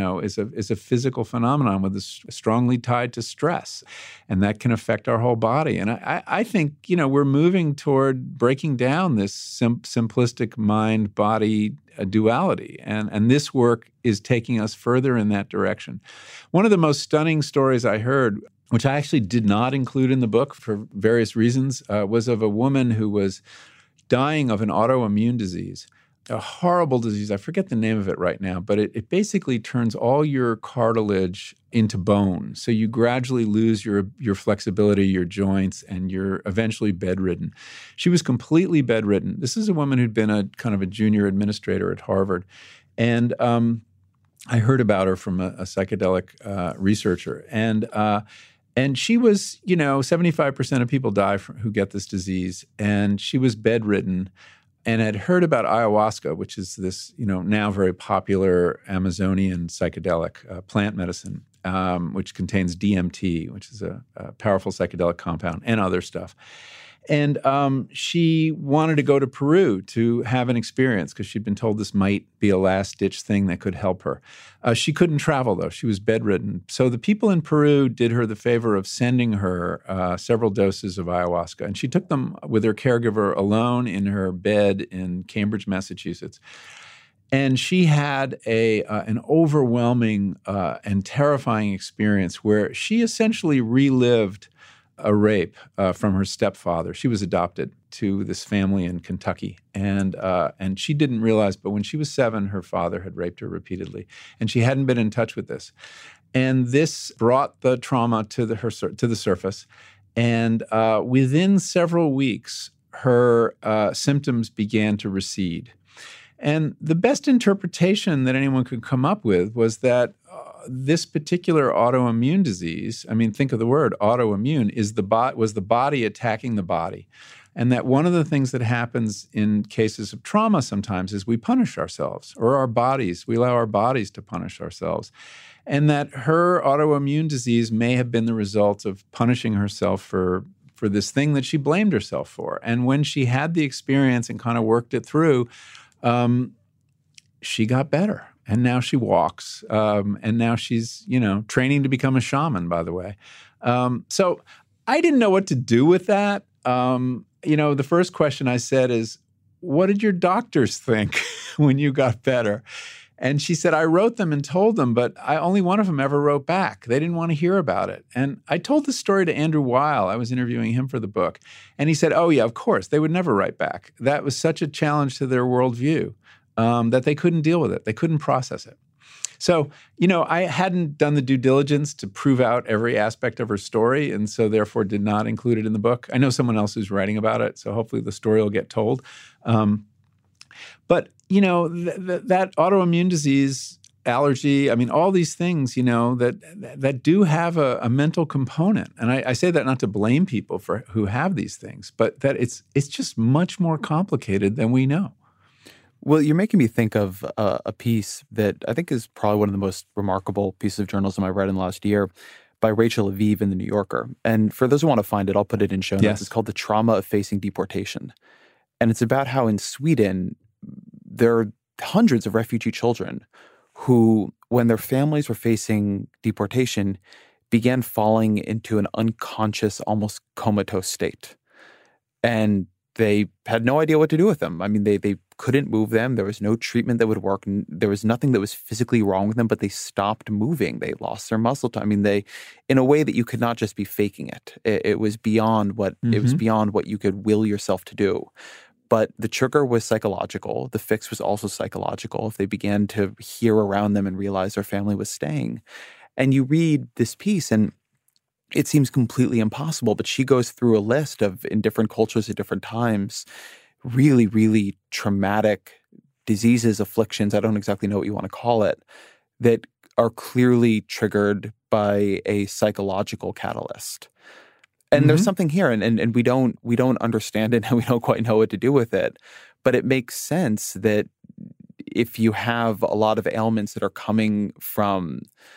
a physical phenomenon with strongly tied to stress, and that can affect our whole body. And I think we're moving toward breaking down this simplistic mind-body duality, and this work is taking us further in that direction. One of the most stunning stories I heard, which I actually did not include in the book for various reasons, was of a woman who was dying of an autoimmune disease, a horrible disease. I forget the name of it right now, but it basically turns all your cartilage into bone. So you gradually lose your flexibility, your joints, and you're eventually bedridden. She was completely bedridden. This is a woman who'd been a kind of a junior administrator at Harvard. And I heard about her from a psychedelic researcher. And she was, 75% of people die who get this disease. And she was bedridden and had heard about ayahuasca, which is this, now very popular Amazonian psychedelic plant medicine, which contains DMT, which is a powerful psychedelic compound, and other stuff. And she wanted to go to Peru to have an experience because she'd been told this might be a last-ditch thing that could help her. She couldn't travel, though. She was bedridden. So the people in Peru did her the favor of sending her several doses of ayahuasca. And she took them with her caregiver alone in her bed in Cambridge, Massachusetts. And she had an overwhelming and terrifying experience where she essentially relived a rape from her stepfather. She was adopted to this family in Kentucky, and she didn't realize, but when she was 7, her father had raped her repeatedly, and she hadn't been in touch with this. And this brought the trauma to the surface, and within several weeks, her symptoms began to recede. And the best interpretation that anyone could come up with was that this particular autoimmune disease, I mean, think of the word autoimmune, was the body attacking the body. And that one of the things that happens in cases of trauma sometimes is we punish ourselves, or we allow our bodies to punish ourselves. And that her autoimmune disease may have been the result of punishing herself for this thing that she blamed herself for. And when she had the experience and kind of worked it through, she got better. And now she walks, and now she's, training to become a shaman, by the way. So I didn't know what to do with that. The first question I said is, what did your doctors think when you got better? And she said, I wrote them and told them, but only one of them ever wrote back. They didn't want to hear about it. And I told this story to Andrew Weil. I was interviewing him for the book. And he said, oh, yeah, of course. They would never write back. That was such a challenge to their worldview. That they couldn't deal with it. They couldn't process it. So, I hadn't done the due diligence to prove out every aspect of her story, and so therefore did not include it in the book. I know someone else who's writing about it, so hopefully the story will get told. But, that autoimmune disease, allergy, I mean, all these things, that do have a mental component. And I say that not to blame people who have these things, but that it's just much more complicated than we know. Well, you're making me think of a piece that I think is probably one of the most remarkable pieces of journalism I read in the last year by Rachel Aviv in The New Yorker. And for those who want to find it, I'll put it in show notes. Yes. It's called The Trauma of Facing Deportation. And it's about how in Sweden, there are hundreds of refugee children who, when their families were facing deportation, began falling into an unconscious, almost comatose state. And they had no idea what to do with them. I mean, they couldn't move them. There was no treatment that would work. There was nothing that was physically wrong with them, but they stopped moving. They lost their muscle tone. I mean, in a way that you could not just be faking it. It was beyond what it was beyond what you could will yourself to do. But the trigger was psychological. The fix was also psychological. If they began to hear around them and realize their family was staying. And you read this piece and it seems completely impossible, but she goes through a list of, in different cultures at different times, really, really traumatic diseases, afflictions, I don't exactly know what you want to call it, that are clearly triggered by a psychological catalyst. And there's something here, and we don't understand it, and we don't quite know what to do with it. But it makes sense that if you have a lot of ailments that are coming from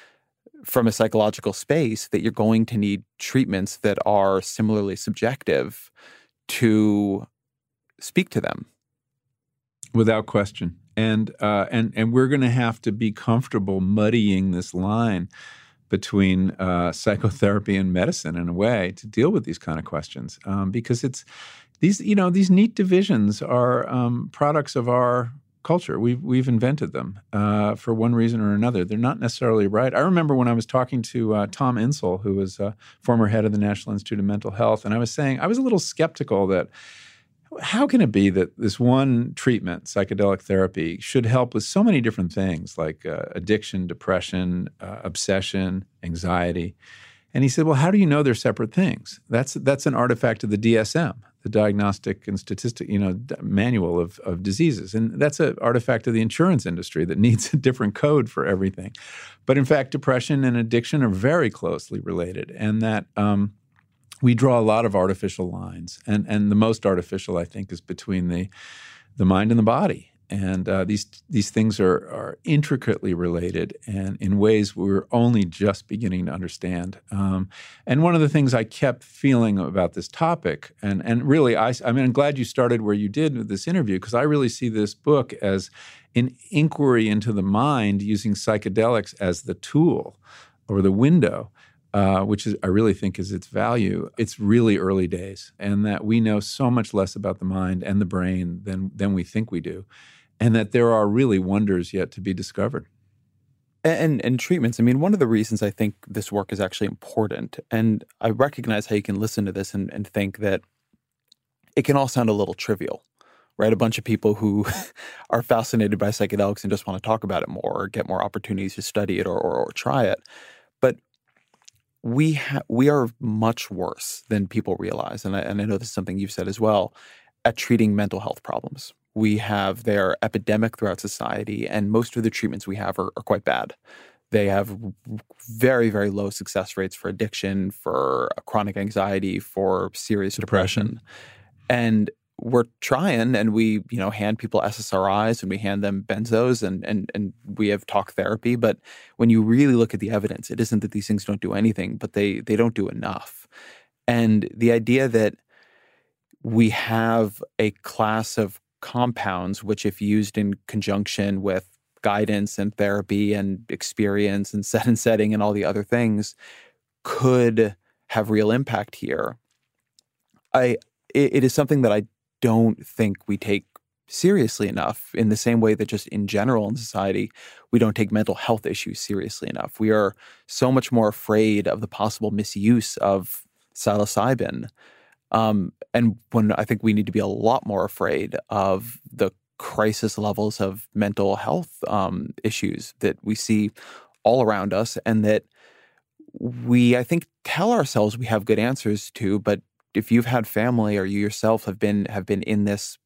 a psychological space, that you're going to need treatments that are similarly subjective to speak to them. Without question. And we're going to have to be comfortable muddying this line between psychotherapy and medicine in a way to deal with these kind of questions, because it's these neat divisions are products of our culture. We've invented them for one reason or another. They're not necessarily right. I remember when I was talking to Tom Insel, who was former head of the National Institute of Mental Health, and I was saying I was a little skeptical that how can it be that this one treatment, psychedelic therapy, should help with so many different things like addiction, depression, obsession, anxiety? And he said, well, how do you know they're separate things? That's an artifact of the DSM, the Diagnostic and Statistic, Manual of Diseases. And that's an artifact of the insurance industry that needs a different code for everything. But in fact, depression and addiction are very closely related, and that we draw a lot of artificial lines, and the most artificial, I think, is between the mind and the body. And these things are intricately related, and in ways we're only just beginning to understand. And one of the things I kept feeling about this topic, and really, I'm glad you started where you did with this interview, because I really see this book as an inquiry into the mind using psychedelics as the tool or the window. Which I really think is its value. It's really early days, and that we know so much less about the mind and the brain than we think we do, and that there are really wonders yet to be discovered. And treatments. I mean, one of the reasons I think this work is actually important, and I recognize how you can listen to this and think that it can all sound a little trivial, right? A bunch of people who are fascinated by psychedelics and just want to talk about it more or get more opportunities to study it or try it. But we are much worse than people realize, and I know this is something you've said as well, at treating mental health problems. They're epidemic throughout society, and most of the treatments we have are quite bad. They have very, very low success rates for addiction, for chronic anxiety, for serious depression. And we're trying, and we, hand people SSRIs and we hand them benzos and we have talk therapy. But when you really look at the evidence, it isn't that these things don't do anything, but they don't do enough. And the idea that we have a class of compounds, which if used in conjunction with guidance and therapy and experience and set and setting and all the other things, could have real impact here. It is something that I don't think we take seriously enough, in the same way that just in general in society, we don't take mental health issues seriously enough. We are so much more afraid of the possible misuse of psilocybin. And when I think we need to be a lot more afraid of the crisis levels of mental health issues that we see all around us, and that we, I think, tell ourselves we have good answers to, but if you've had family or you yourself have been in this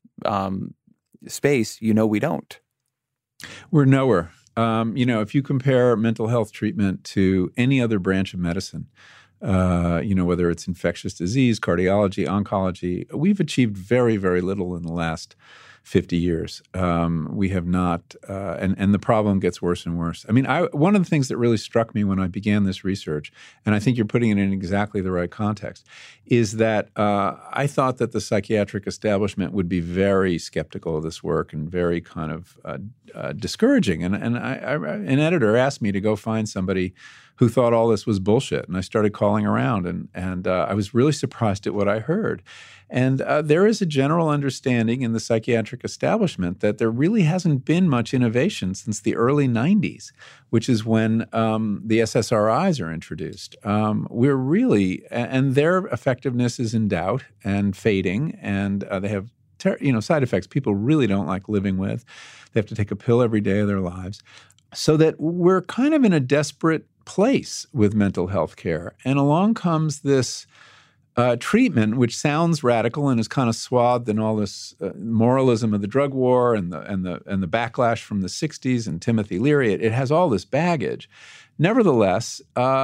space, we don't. We're nowhere. If you compare mental health treatment to any other branch of medicine, whether it's infectious disease, cardiology, oncology, we've achieved very, very little in the last 50 years. We have not, and the problem gets worse and worse. I mean, one of the things that really struck me when I began this research, and I think you're putting it in exactly the right context, is that I thought that the psychiatric establishment would be very skeptical of this work and very kind of discouraging. And an editor asked me to go find somebody who thought all this was bullshit, and I started calling around, and I was really surprised at what I heard. And there is a general understanding in the psychiatric establishment that there really hasn't been much innovation since the early 90s, which is when the SSRIs are introduced. We're really, and their effectiveness is in doubt and fading, and they have side effects people really don't like living with. They have to take a pill every day of their lives. So that we're kind of in a desperate place with mental health care. And along comes this treatment, which sounds radical and is kind of swathed in all this moralism of the drug war and the backlash from the 60s and Timothy Leary. It has all this baggage. Nevertheless,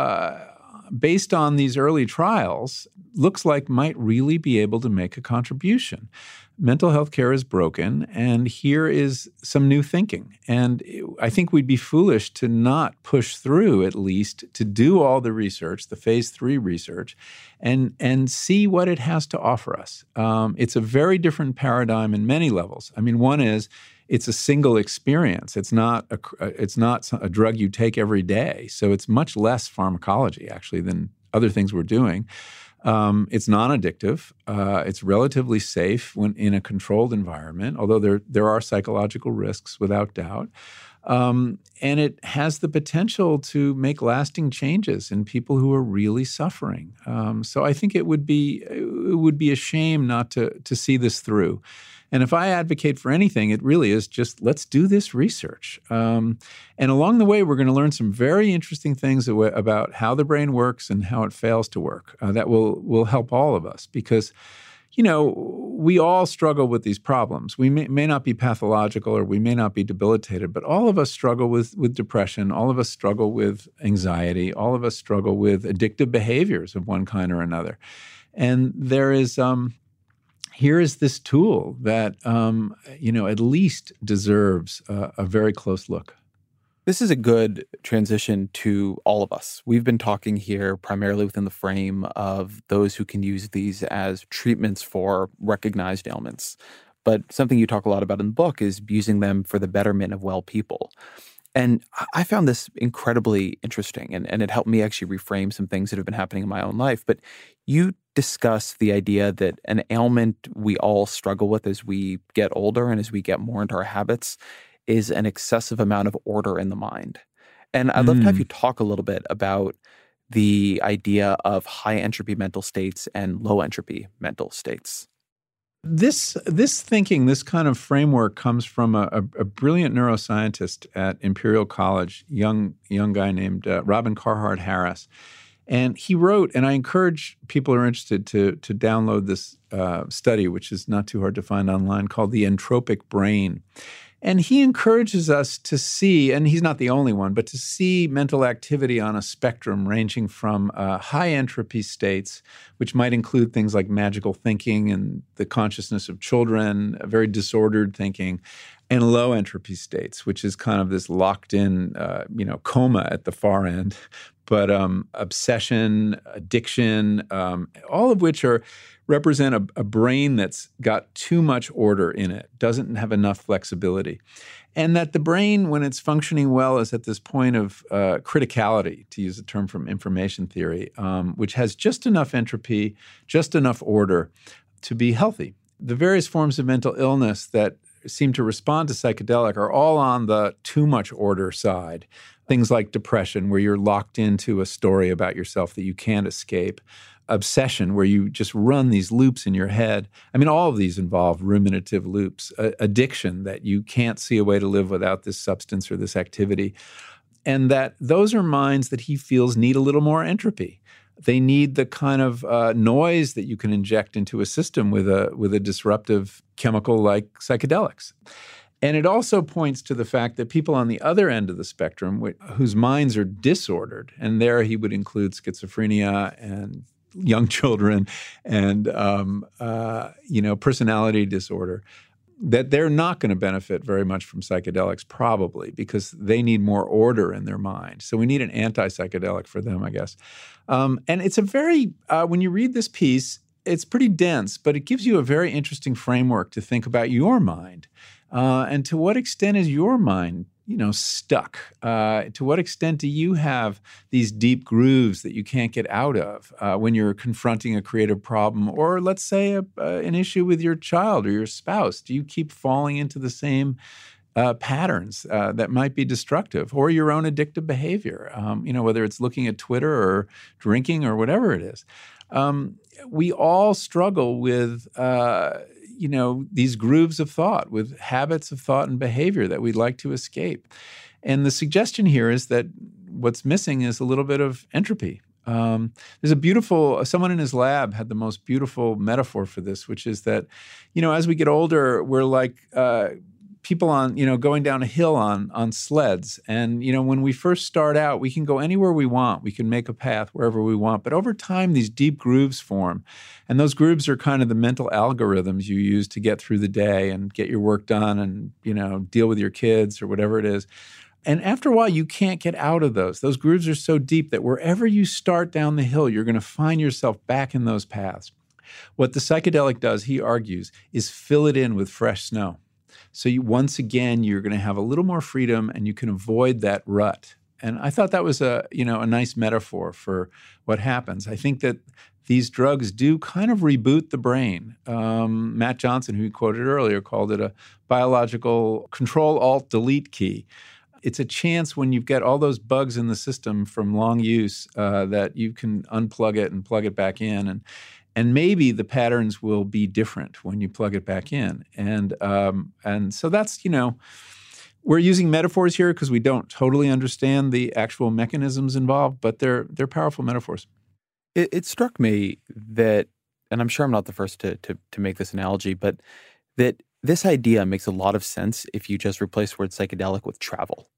based on these early trials, looks like might really be able to make a contribution. Mental health care is broken, and here is some new thinking. And I think we'd be foolish to not push through, at least, to do all the research, the phase 3 research, and see what it has to offer us. It's a very different paradigm in many levels. I mean, one is it's a single experience. It's not a drug you take every day. So it's much less pharmacology, actually, than other things we're doing. It's non-addictive. It's relatively safe when in a controlled environment, although there are psychological risks without doubt. And it has the potential to make lasting changes in people who are really suffering. So I think it would be a shame not to see this through. And if I advocate for anything, it really is just let's do this research. And along the way, we're going to learn some very interesting things about how the brain works and how it fails to work. That will help all of us because, we all struggle with these problems. We may not be pathological or we may not be debilitated, but all of us struggle with depression. All of us struggle with anxiety. All of us struggle with addictive behaviors of one kind or another. And there is here is this tool that, at least deserves a very close look. This is a good transition to all of us. We've been talking here primarily within the frame of those who can use these as treatments for recognized ailments. But something you talk a lot about in the book is using them for the betterment of well people. And I found this incredibly interesting, and it helped me actually reframe some things that have been happening in my own life. But you discuss the idea that an ailment we all struggle with as we get older and as we get more into our habits is an excessive amount of order in the mind. And I'd love to have you talk a little bit about the idea of high entropy mental states and low entropy mental states. This thinking, this kind of framework comes from a brilliant neuroscientist at Imperial College, young guy named Robin Carhart Harris. And he wrote, and I encourage people who are interested to download this study, which is not too hard to find online, called The Entropic Brain. And he encourages us to see, and he's not the only one, but to see mental activity on a spectrum ranging from high entropy states, which might include things like magical thinking and the consciousness of children, very disordered thinking, and low entropy states, which is kind of this locked in, coma at the far end. But obsession, addiction, all of which represent a brain that's got too much order in it, doesn't have enough flexibility. And that the brain, when it's functioning well, is at this point of criticality, to use a term from information theory, which has just enough entropy, just enough order to be healthy. The various forms of mental illness that seem to respond to psychedelic are all on the too much order side. Things like depression, where you're locked into a story about yourself that you can't escape. Obsession, where you just run these loops in your head. I mean, all of these involve ruminative loops. Addiction, that you can't see a way to live without this substance or this activity. And that those are minds that he feels need a little more entropy. They need the kind of noise that you can inject into a system with a disruptive chemical like psychedelics. And it also points to the fact that people on the other end of the spectrum, whose minds are disordered, and there he would include schizophrenia and young children and, personality disorder, that they're not going to benefit very much from psychedelics probably because they need more order in their mind. So we need an anti-psychedelic for them, I guess. And it's a very, when you read this piece, it's pretty dense, but it gives you a very interesting framework to think about your mind. And to what extent is your mind, stuck? To what extent do you have these deep grooves that you can't get out of when you're confronting a creative problem? Or let's say an issue with your child or your spouse. Do you keep falling into the same patterns that might be destructive, or your own addictive behavior, whether it's looking at Twitter or drinking or whatever it is. we all struggle with, these grooves of thought, with habits of thought and behavior that we'd like to escape. And the suggestion here is that what's missing is a little bit of entropy. There's someone in his lab had the most beautiful metaphor for this, which is that, as we get older, we're like people going down a hill on sleds. And, when we first start out, we can go anywhere we want. We can make a path wherever we want. But over time, these deep grooves form. And those grooves are kind of the mental algorithms you use to get through the day and get your work done and, deal with your kids or whatever it is. And after a while, you can't get out of those. Those grooves are so deep that wherever you start down the hill, you're going to find yourself back in those paths. What the psychedelic does, he argues, is fill it in with fresh snow. So once again, you're going to have a little more freedom and you can avoid that rut. And I thought that was a nice metaphor for what happens. I think that these drugs do kind of reboot the brain. Matt Johnson, who you quoted earlier, called it a biological Control-Alt-Delete key. It's a chance when you've got all those bugs in the system from long use that you can unplug it and plug it back in. And maybe the patterns will be different when you plug it back in. And so that's, we're using metaphors here because we don't totally understand the actual mechanisms involved, but they're powerful metaphors. It struck me that, and I'm sure I'm not the first to make this analogy, but that this idea makes a lot of sense if you just replace the word psychedelic with travel.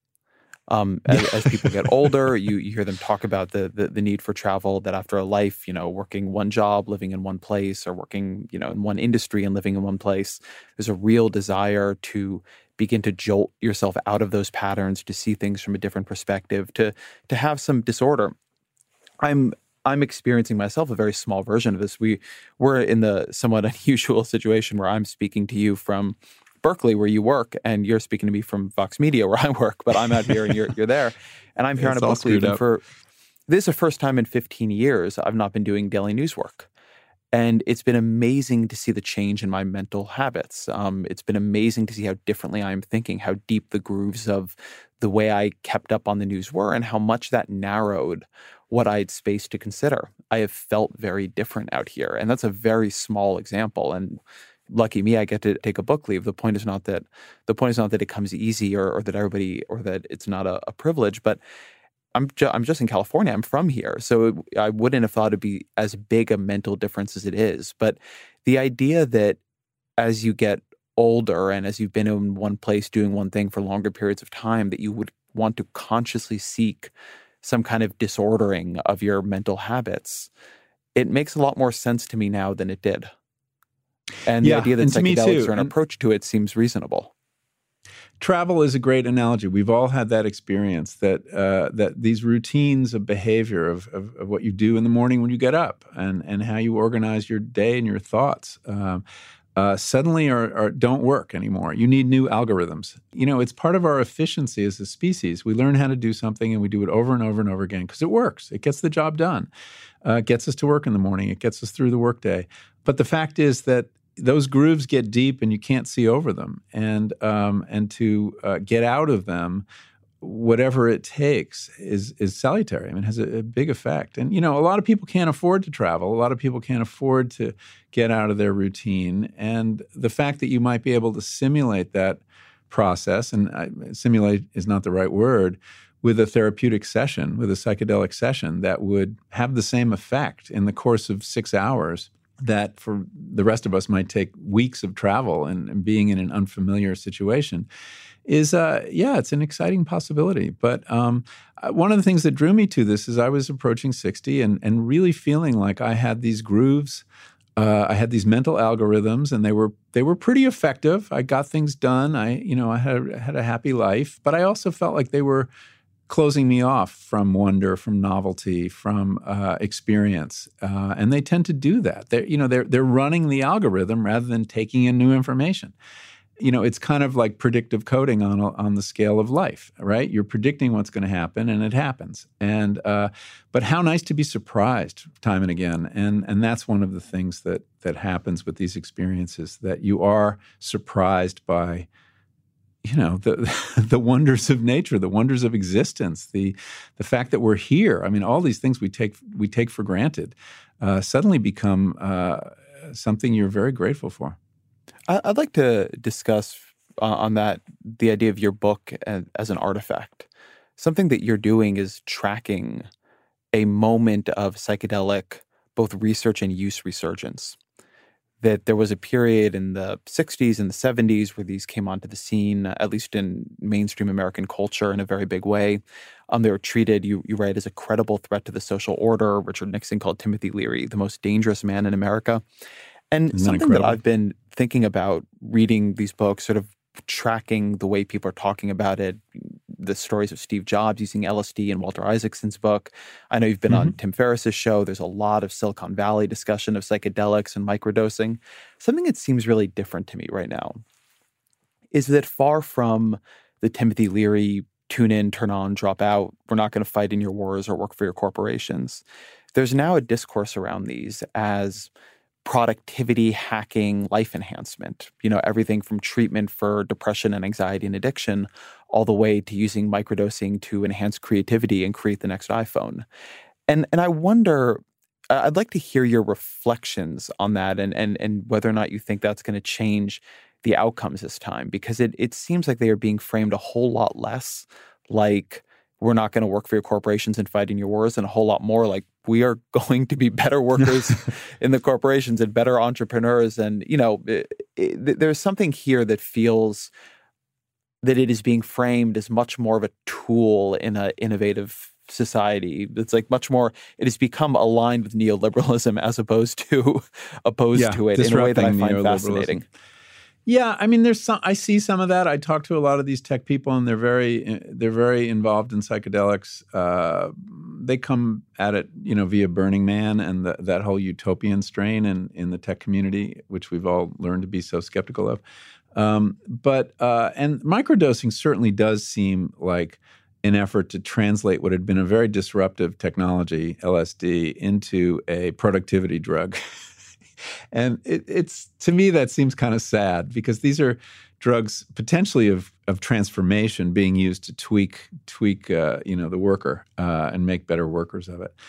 As people get older, you hear them talk about the need for travel, that after a life, working one job, living in one place, or working, in one industry and living in one place, there's a real desire to begin to jolt yourself out of those patterns, to see things from a different perspective, to have some disorder. I'm experiencing myself a very small version of this. We're in the somewhat unusual situation where I'm speaking to you from Berkeley, where you work, and you're speaking to me from Vox Media, where I work, but I'm out here and you're there. And I'm here on a book leave. And this is the first time in 15 years I've not been doing daily news work. And it's been amazing to see the change in my mental habits. It's been amazing to see how differently I'm thinking, how deep the grooves of the way I kept up on the news were, and how much that narrowed what I had space to consider. I have felt very different out here. And that's a very small example. And lucky me, I get to take a book leave. The point is not that it comes easy or that everybody, or that it's not a privilege, but I'm just in California. I'm from here. So I wouldn't have thought it'd be as big a mental difference as it is. But the idea that as you get older and as you've been in one place doing one thing for longer periods of time, that you would want to consciously seek some kind of disordering of your mental habits, it makes a lot more sense to me now than it did. And the idea that psychedelics are an approach to it seems reasonable. Travel is a great analogy. We've all had that experience, that these routines of behavior of what you do in the morning when you get up and how you organize your day and your thoughts suddenly don't work anymore. You need new algorithms. It's part of our efficiency as a species. We learn how to do something and we do it over and over and over again because it works. It gets the job done. It gets us to work in the morning. It gets us through the workday. But the fact is that those grooves get deep and you can't see over them. And to get out of them, whatever it takes is salutary. I mean, it has a big effect. And, a lot of people can't afford to travel. A lot of people can't afford to get out of their routine. And the fact that you might be able to simulate that process, and simulate is not the right word, with a therapeutic session, with a psychedelic session that would have the same effect in the course of 6 hours that for the rest of us might take weeks of travel and being in an unfamiliar situation is, it's an exciting possibility. But one of the things that drew me to this is I was approaching 60 and really feeling like I had these grooves. I had these mental algorithms, and they were pretty effective. I got things done. I had a happy life, but I also felt like they were closing me off from wonder, from novelty, from experience, and they tend to do that. They're running the algorithm rather than taking in new information. It's kind of like predictive coding on the scale of life, right? You're predicting what's going to happen, and it happens. And but how nice to be surprised time and again, and that's one of the things that happens with these experiences, that you are surprised by the wonders of nature, the wonders of existence, the fact that we're here. I mean, all these things we take for granted suddenly become something you're very grateful for. I'd like to discuss on that the idea of your book as an artifact. Something that you're doing is tracking a moment of psychedelic both research and use resurgence. That there was a period in the 60s and the 70s where these came onto the scene, at least in mainstream American culture in a very big way. They were treated, you write, as a credible threat to the social order. Richard Nixon called Timothy Leary the most dangerous man in America. And something that I've been thinking about reading these books, sort of tracking the way people are talking about it, the stories of Steve Jobs using LSD in Walter Isaacson's book. I know you've been on Tim Ferriss's show. There's a lot of Silicon Valley discussion of psychedelics and microdosing. Something that seems really different to me right now is that far from the Timothy Leary tune in, turn on, drop out, we're not going to fight in your wars or work for your corporations, there's now a discourse around these as productivity, hacking, life enhancement, everything from treatment for depression and anxiety and addiction all the way to using microdosing to enhance creativity and create the next iPhone. And I wonder, I'd like to hear your reflections on that and whether or not you think that's going to change the outcomes this time, because it seems like they are being framed a whole lot less like we're not going to work for your corporations and fight in your wars, and a whole lot more like we are going to be better workers in the corporations and better entrepreneurs. And, there's something here that feels that it is being framed as much more of a tool in an innovative society. It's like much more, it has become aligned with neoliberalism as opposed to it in a way that I find fascinating. Yeah, I mean, I see some of that. I talk to a lot of these tech people, and they're very involved in psychedelics. They come at it, via Burning Man and that whole utopian strain in the tech community, which we've all learned to be so skeptical of. But microdosing certainly does seem like an effort to translate what had been a very disruptive technology, LSD, into a productivity drug. And it's to me that seems kind of sad, because these are drugs potentially of transformation being used to tweak the worker and make better workers of it.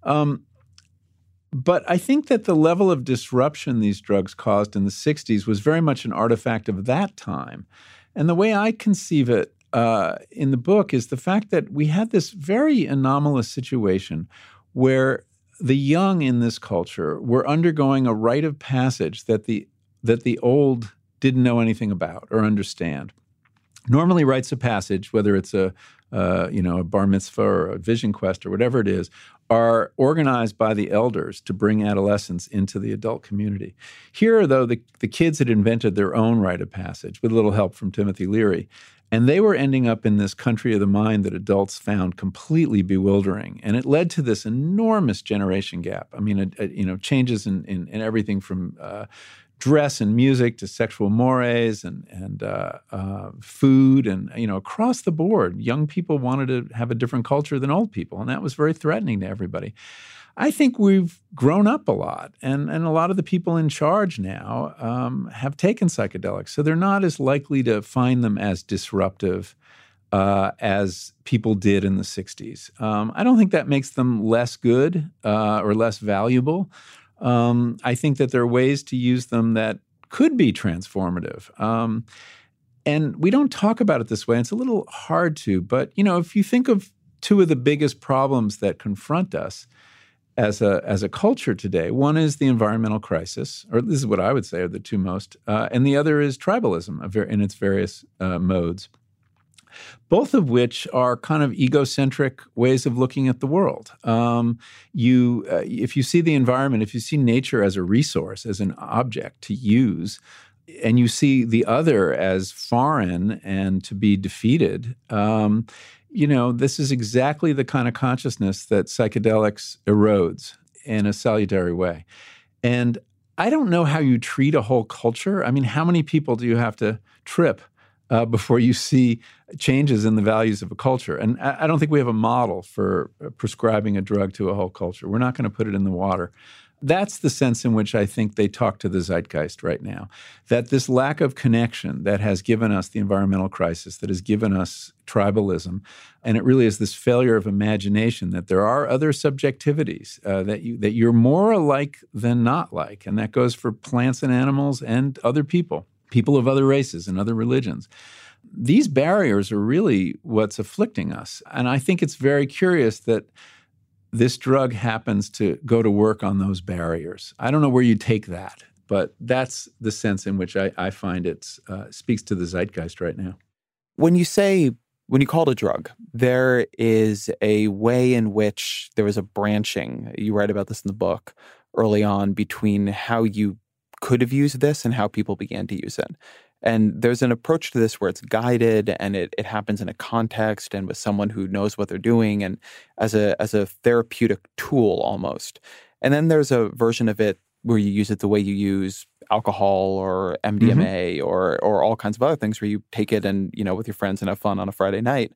But I think that the level of disruption these drugs caused in the 60s was very much an artifact of that time. And the way I conceive it in the book is the fact that we had this very anomalous situation where the young in this culture were undergoing a rite of passage that the old didn't know anything about or understand. Normally, rites of passage, whether it's a bar mitzvah or a vision quest or whatever it is, are organized by the elders to bring adolescents into the adult community. Here, though, the kids had invented their own rite of passage with a little help from Timothy Leary. And they were ending up in this country of the mind that adults found completely bewildering. And it led to this enormous generation gap. I mean, changes in everything from dress and music to sexual mores and food. And, across the board, young people wanted to have a different culture than old people. And that was very threatening to everybody. I think we've grown up a lot, and a lot of the people in charge now have taken psychedelics, so they're not as likely to find them as disruptive as people did in the 60s. I don't think that makes them less good or less valuable. I think that there are ways to use them that could be transformative. And we don't talk about it this way. It's a little hard to, but, if you think of two of the biggest problems that confront us as a culture today. One is the environmental crisis, or this is what I would say are the two most, and the other is tribalism in its various modes, both of which are kind of egocentric ways of looking at the world. If you see the environment, if you see nature as a resource, as an object to use, and you see the other as foreign and to be defeated, this is exactly the kind of consciousness that psychedelics erodes in a salutary way. And I don't know how you treat a whole culture. I mean, how many people do you have to trip before you see changes in the values of a culture? And I don't think we have a model for prescribing a drug to a whole culture. We're not going to put it in the water. That's the sense in which I think they talk to the zeitgeist right now, that this lack of connection that has given us the environmental crisis, that has given us tribalism, and it really is this failure of imagination, that there are other subjectivities, that you're more alike than not like, and that goes for plants and animals and other people of other races and other religions. These barriers are really what's afflicting us, and I think it's very curious that this drug happens to go to work on those barriers. I don't know where you take that, but that's the sense in which I find it speaks to the zeitgeist right now. When you call it a drug, there is a way in which there was a branching, you write about this in the book, early on between how you could have used this and how people began to use it. And there's an approach to this where it's guided and it happens in a context and with someone who knows what they're doing and as a therapeutic tool almost. And then there's a version of it where you use it the way you use alcohol or MDMA or all kinds of other things where you take it and, with your friends and have fun on a Friday night.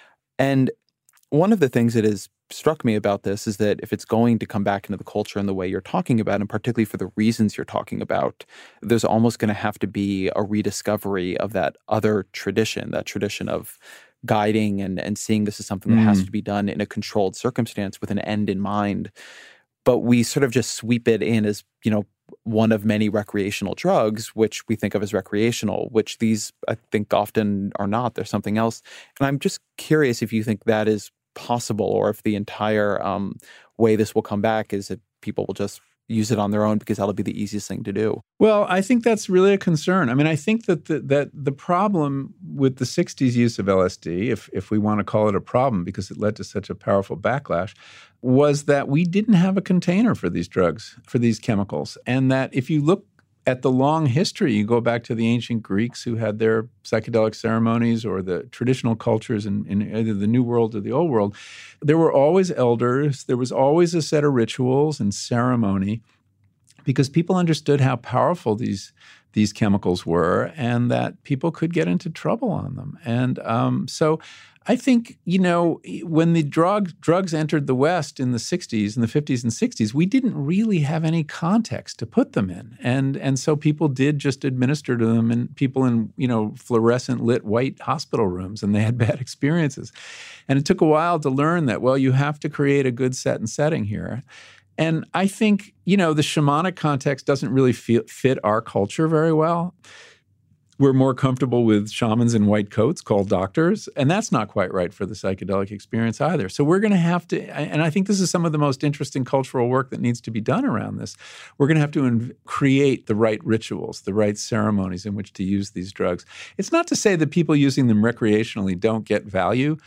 And one of the things that has struck me about this is that if it's going to come back into the culture in the way you're talking about, and particularly for the reasons you're talking about, there's almost going to have to be a rediscovery of that other tradition, that tradition of guiding and seeing this as something that has to be done in a controlled circumstance with an end in mind. But we sort of just sweep it in as, one of many recreational drugs, which we think of as recreational, which these, I think, often are not. There's something else. And I'm just curious if you think that is possible or if the entire way this will come back is that people will just use it on their own because that'll be the easiest thing to do. Well, I think that's really a concern. I mean, I think that the problem with the 60s use of LSD, if we want to call it a problem because it led to such a powerful backlash, was that we didn't have a container for these drugs, for these chemicals. And that if you look at the long history, you go back to the ancient Greeks who had their psychedelic ceremonies or the traditional cultures in either the New World or the Old World, there were always elders. There was always a set of rituals and ceremony because people understood how powerful these chemicals were and that people could get into trouble on them. And so I think, when the drugs entered the West in the 60s, in the 50s and 60s, we didn't really have any context to put them in. And so people did just administer to them and people in, fluorescent lit white hospital rooms, and they had bad experiences. And it took a while to learn that, well, you have to create a good set and setting here. And I think, the shamanic context doesn't really fit our culture very well. We're more comfortable with shamans in white coats called doctors, and that's not quite right for the psychedelic experience either. So we're going to have to, and I think this is some of the most interesting cultural work that needs to be done around this. We're going to have to create the right rituals, the right ceremonies in which to use these drugs. It's not to say that people using them recreationally don't get value,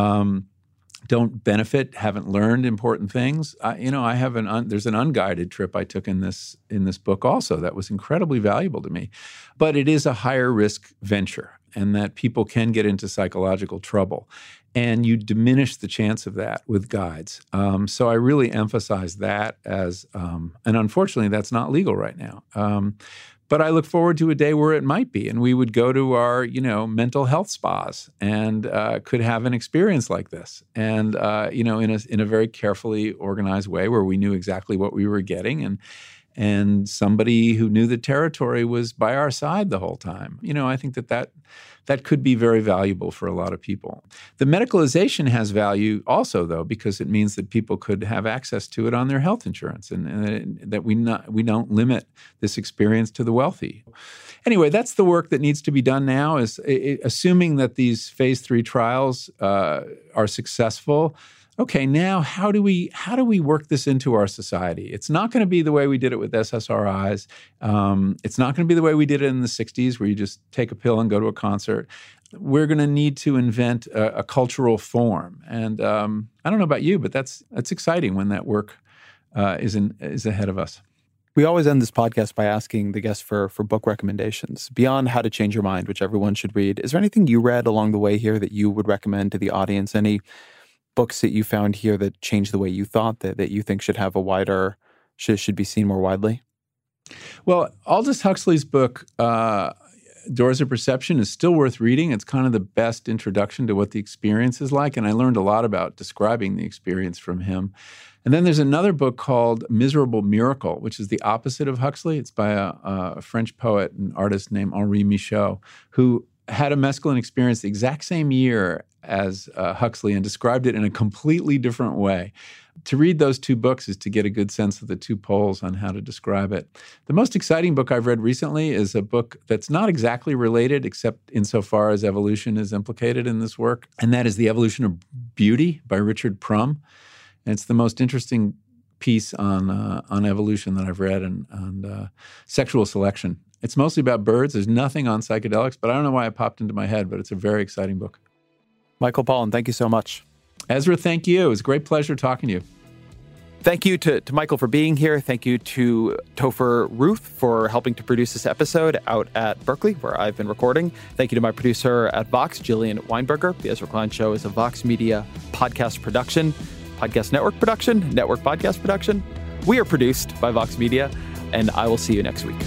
don't benefit, haven't learned important things. I have there's an unguided trip I took in this book also that was incredibly valuable to me. But it is a higher risk venture, and that people can get into psychological trouble. And you diminish the chance of that with guides. So I really emphasize that as, and unfortunately that's not legal right now. But I look forward to a day where it might be, and we would go to our, mental health spas and could have an experience like this, and in a very carefully organized way where we knew exactly what we were getting, and somebody who knew the territory was by our side the whole time. I think that could be very valuable for a lot of people. The medicalization has value also, though, because it means that people could have access to it on their health insurance, and that we don't limit this experience to the wealthy. Anyway, that's the work that needs to be done now, is assuming that these phase 3 trials are successful. Okay, now how do we work this into our society? It's not going to be the way we did it with SSRIs. It's not going to be the way we did it in the 60s where you just take a pill and go to a concert. We're going to need to invent a cultural form. And I don't know about you, but that's exciting when that work is ahead of us. We always end this podcast by asking the guests for book recommendations. Beyond How to Change Your Mind, which everyone should read, is there anything you read along the way here that you would recommend to the audience? Any books that you found here that changed the way you thought, that you think should have should be seen more widely? Well, Aldous Huxley's book, Doors of Perception is still worth reading. It's kind of the best introduction to what the experience is like, and I learned a lot about describing the experience from him. And then there's another book called Miserable Miracle, which is the opposite of Huxley. It's by a French poet and artist named Henri Michaud, who had a mescaline experience the exact same year as Huxley and described it in a completely different way. To read those two books is to get a good sense of the two poles on how to describe it. The most exciting book I've read recently is a book that's not exactly related, except insofar as evolution is implicated in this work, and that is The Evolution of Beauty by Richard Prum. And it's the most interesting piece on evolution that I've read and sexual selection. It's mostly about birds. There's nothing on psychedelics, but I don't know why it popped into my head, but it's a very exciting book. Michael Pollan, thank you so much. Ezra, thank you. It was a great pleasure talking to you. Thank you to Michael for being here. Thank you to Topher Ruth for helping to produce this episode out at Berkeley, where I've been recording. Thank you to my producer at Vox, Jillian Weinberger. The Ezra Klein Show is a Vox Media podcast production, podcast network production, network podcast production. We are produced by Vox Media, and I will see you next week.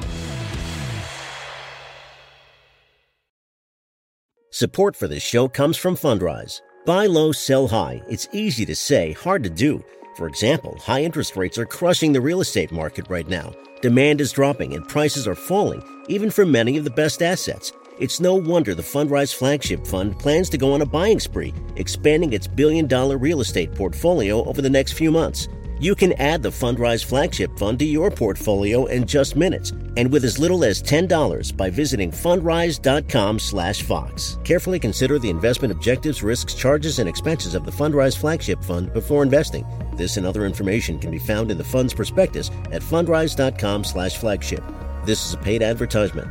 Support for this show comes from Fundrise. Buy low, sell high. It's easy to say, hard to do. For example, high interest rates are crushing the real estate market right now. Demand is dropping and prices are falling, even for many of the best assets. It's no wonder the Fundrise Flagship Fund plans to go on a buying spree, expanding its billion-dollar real estate portfolio over the next few months. You can add the Fundrise Flagship Fund to your portfolio in just minutes and with as little as $10 by visiting fundrise.com/Fox. Carefully consider the investment objectives, risks, charges, and expenses of the Fundrise Flagship Fund before investing. This and other information can be found in the fund's prospectus at fundrise.com/flagship. This is a paid advertisement.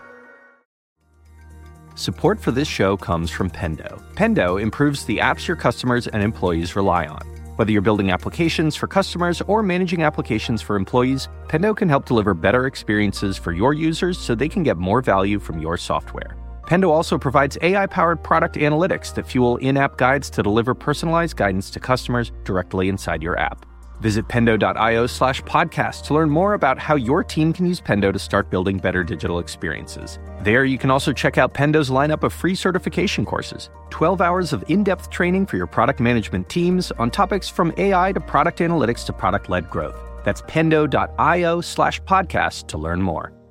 Support for this show comes from Pendo. Pendo improves the apps your customers and employees rely on. Whether you're building applications for customers or managing applications for employees, Pendo can help deliver better experiences for your users so they can get more value from your software. Pendo also provides AI-powered product analytics that fuel in-app guides to deliver personalized guidance to customers directly inside your app. Visit pendo.io/podcast to learn more about how your team can use Pendo to start building better digital experiences. There, you can also check out Pendo's lineup of free certification courses, 12 hours of in-depth training for your product management teams on topics from AI to product analytics to product-led growth. That's pendo.io/podcast to learn more.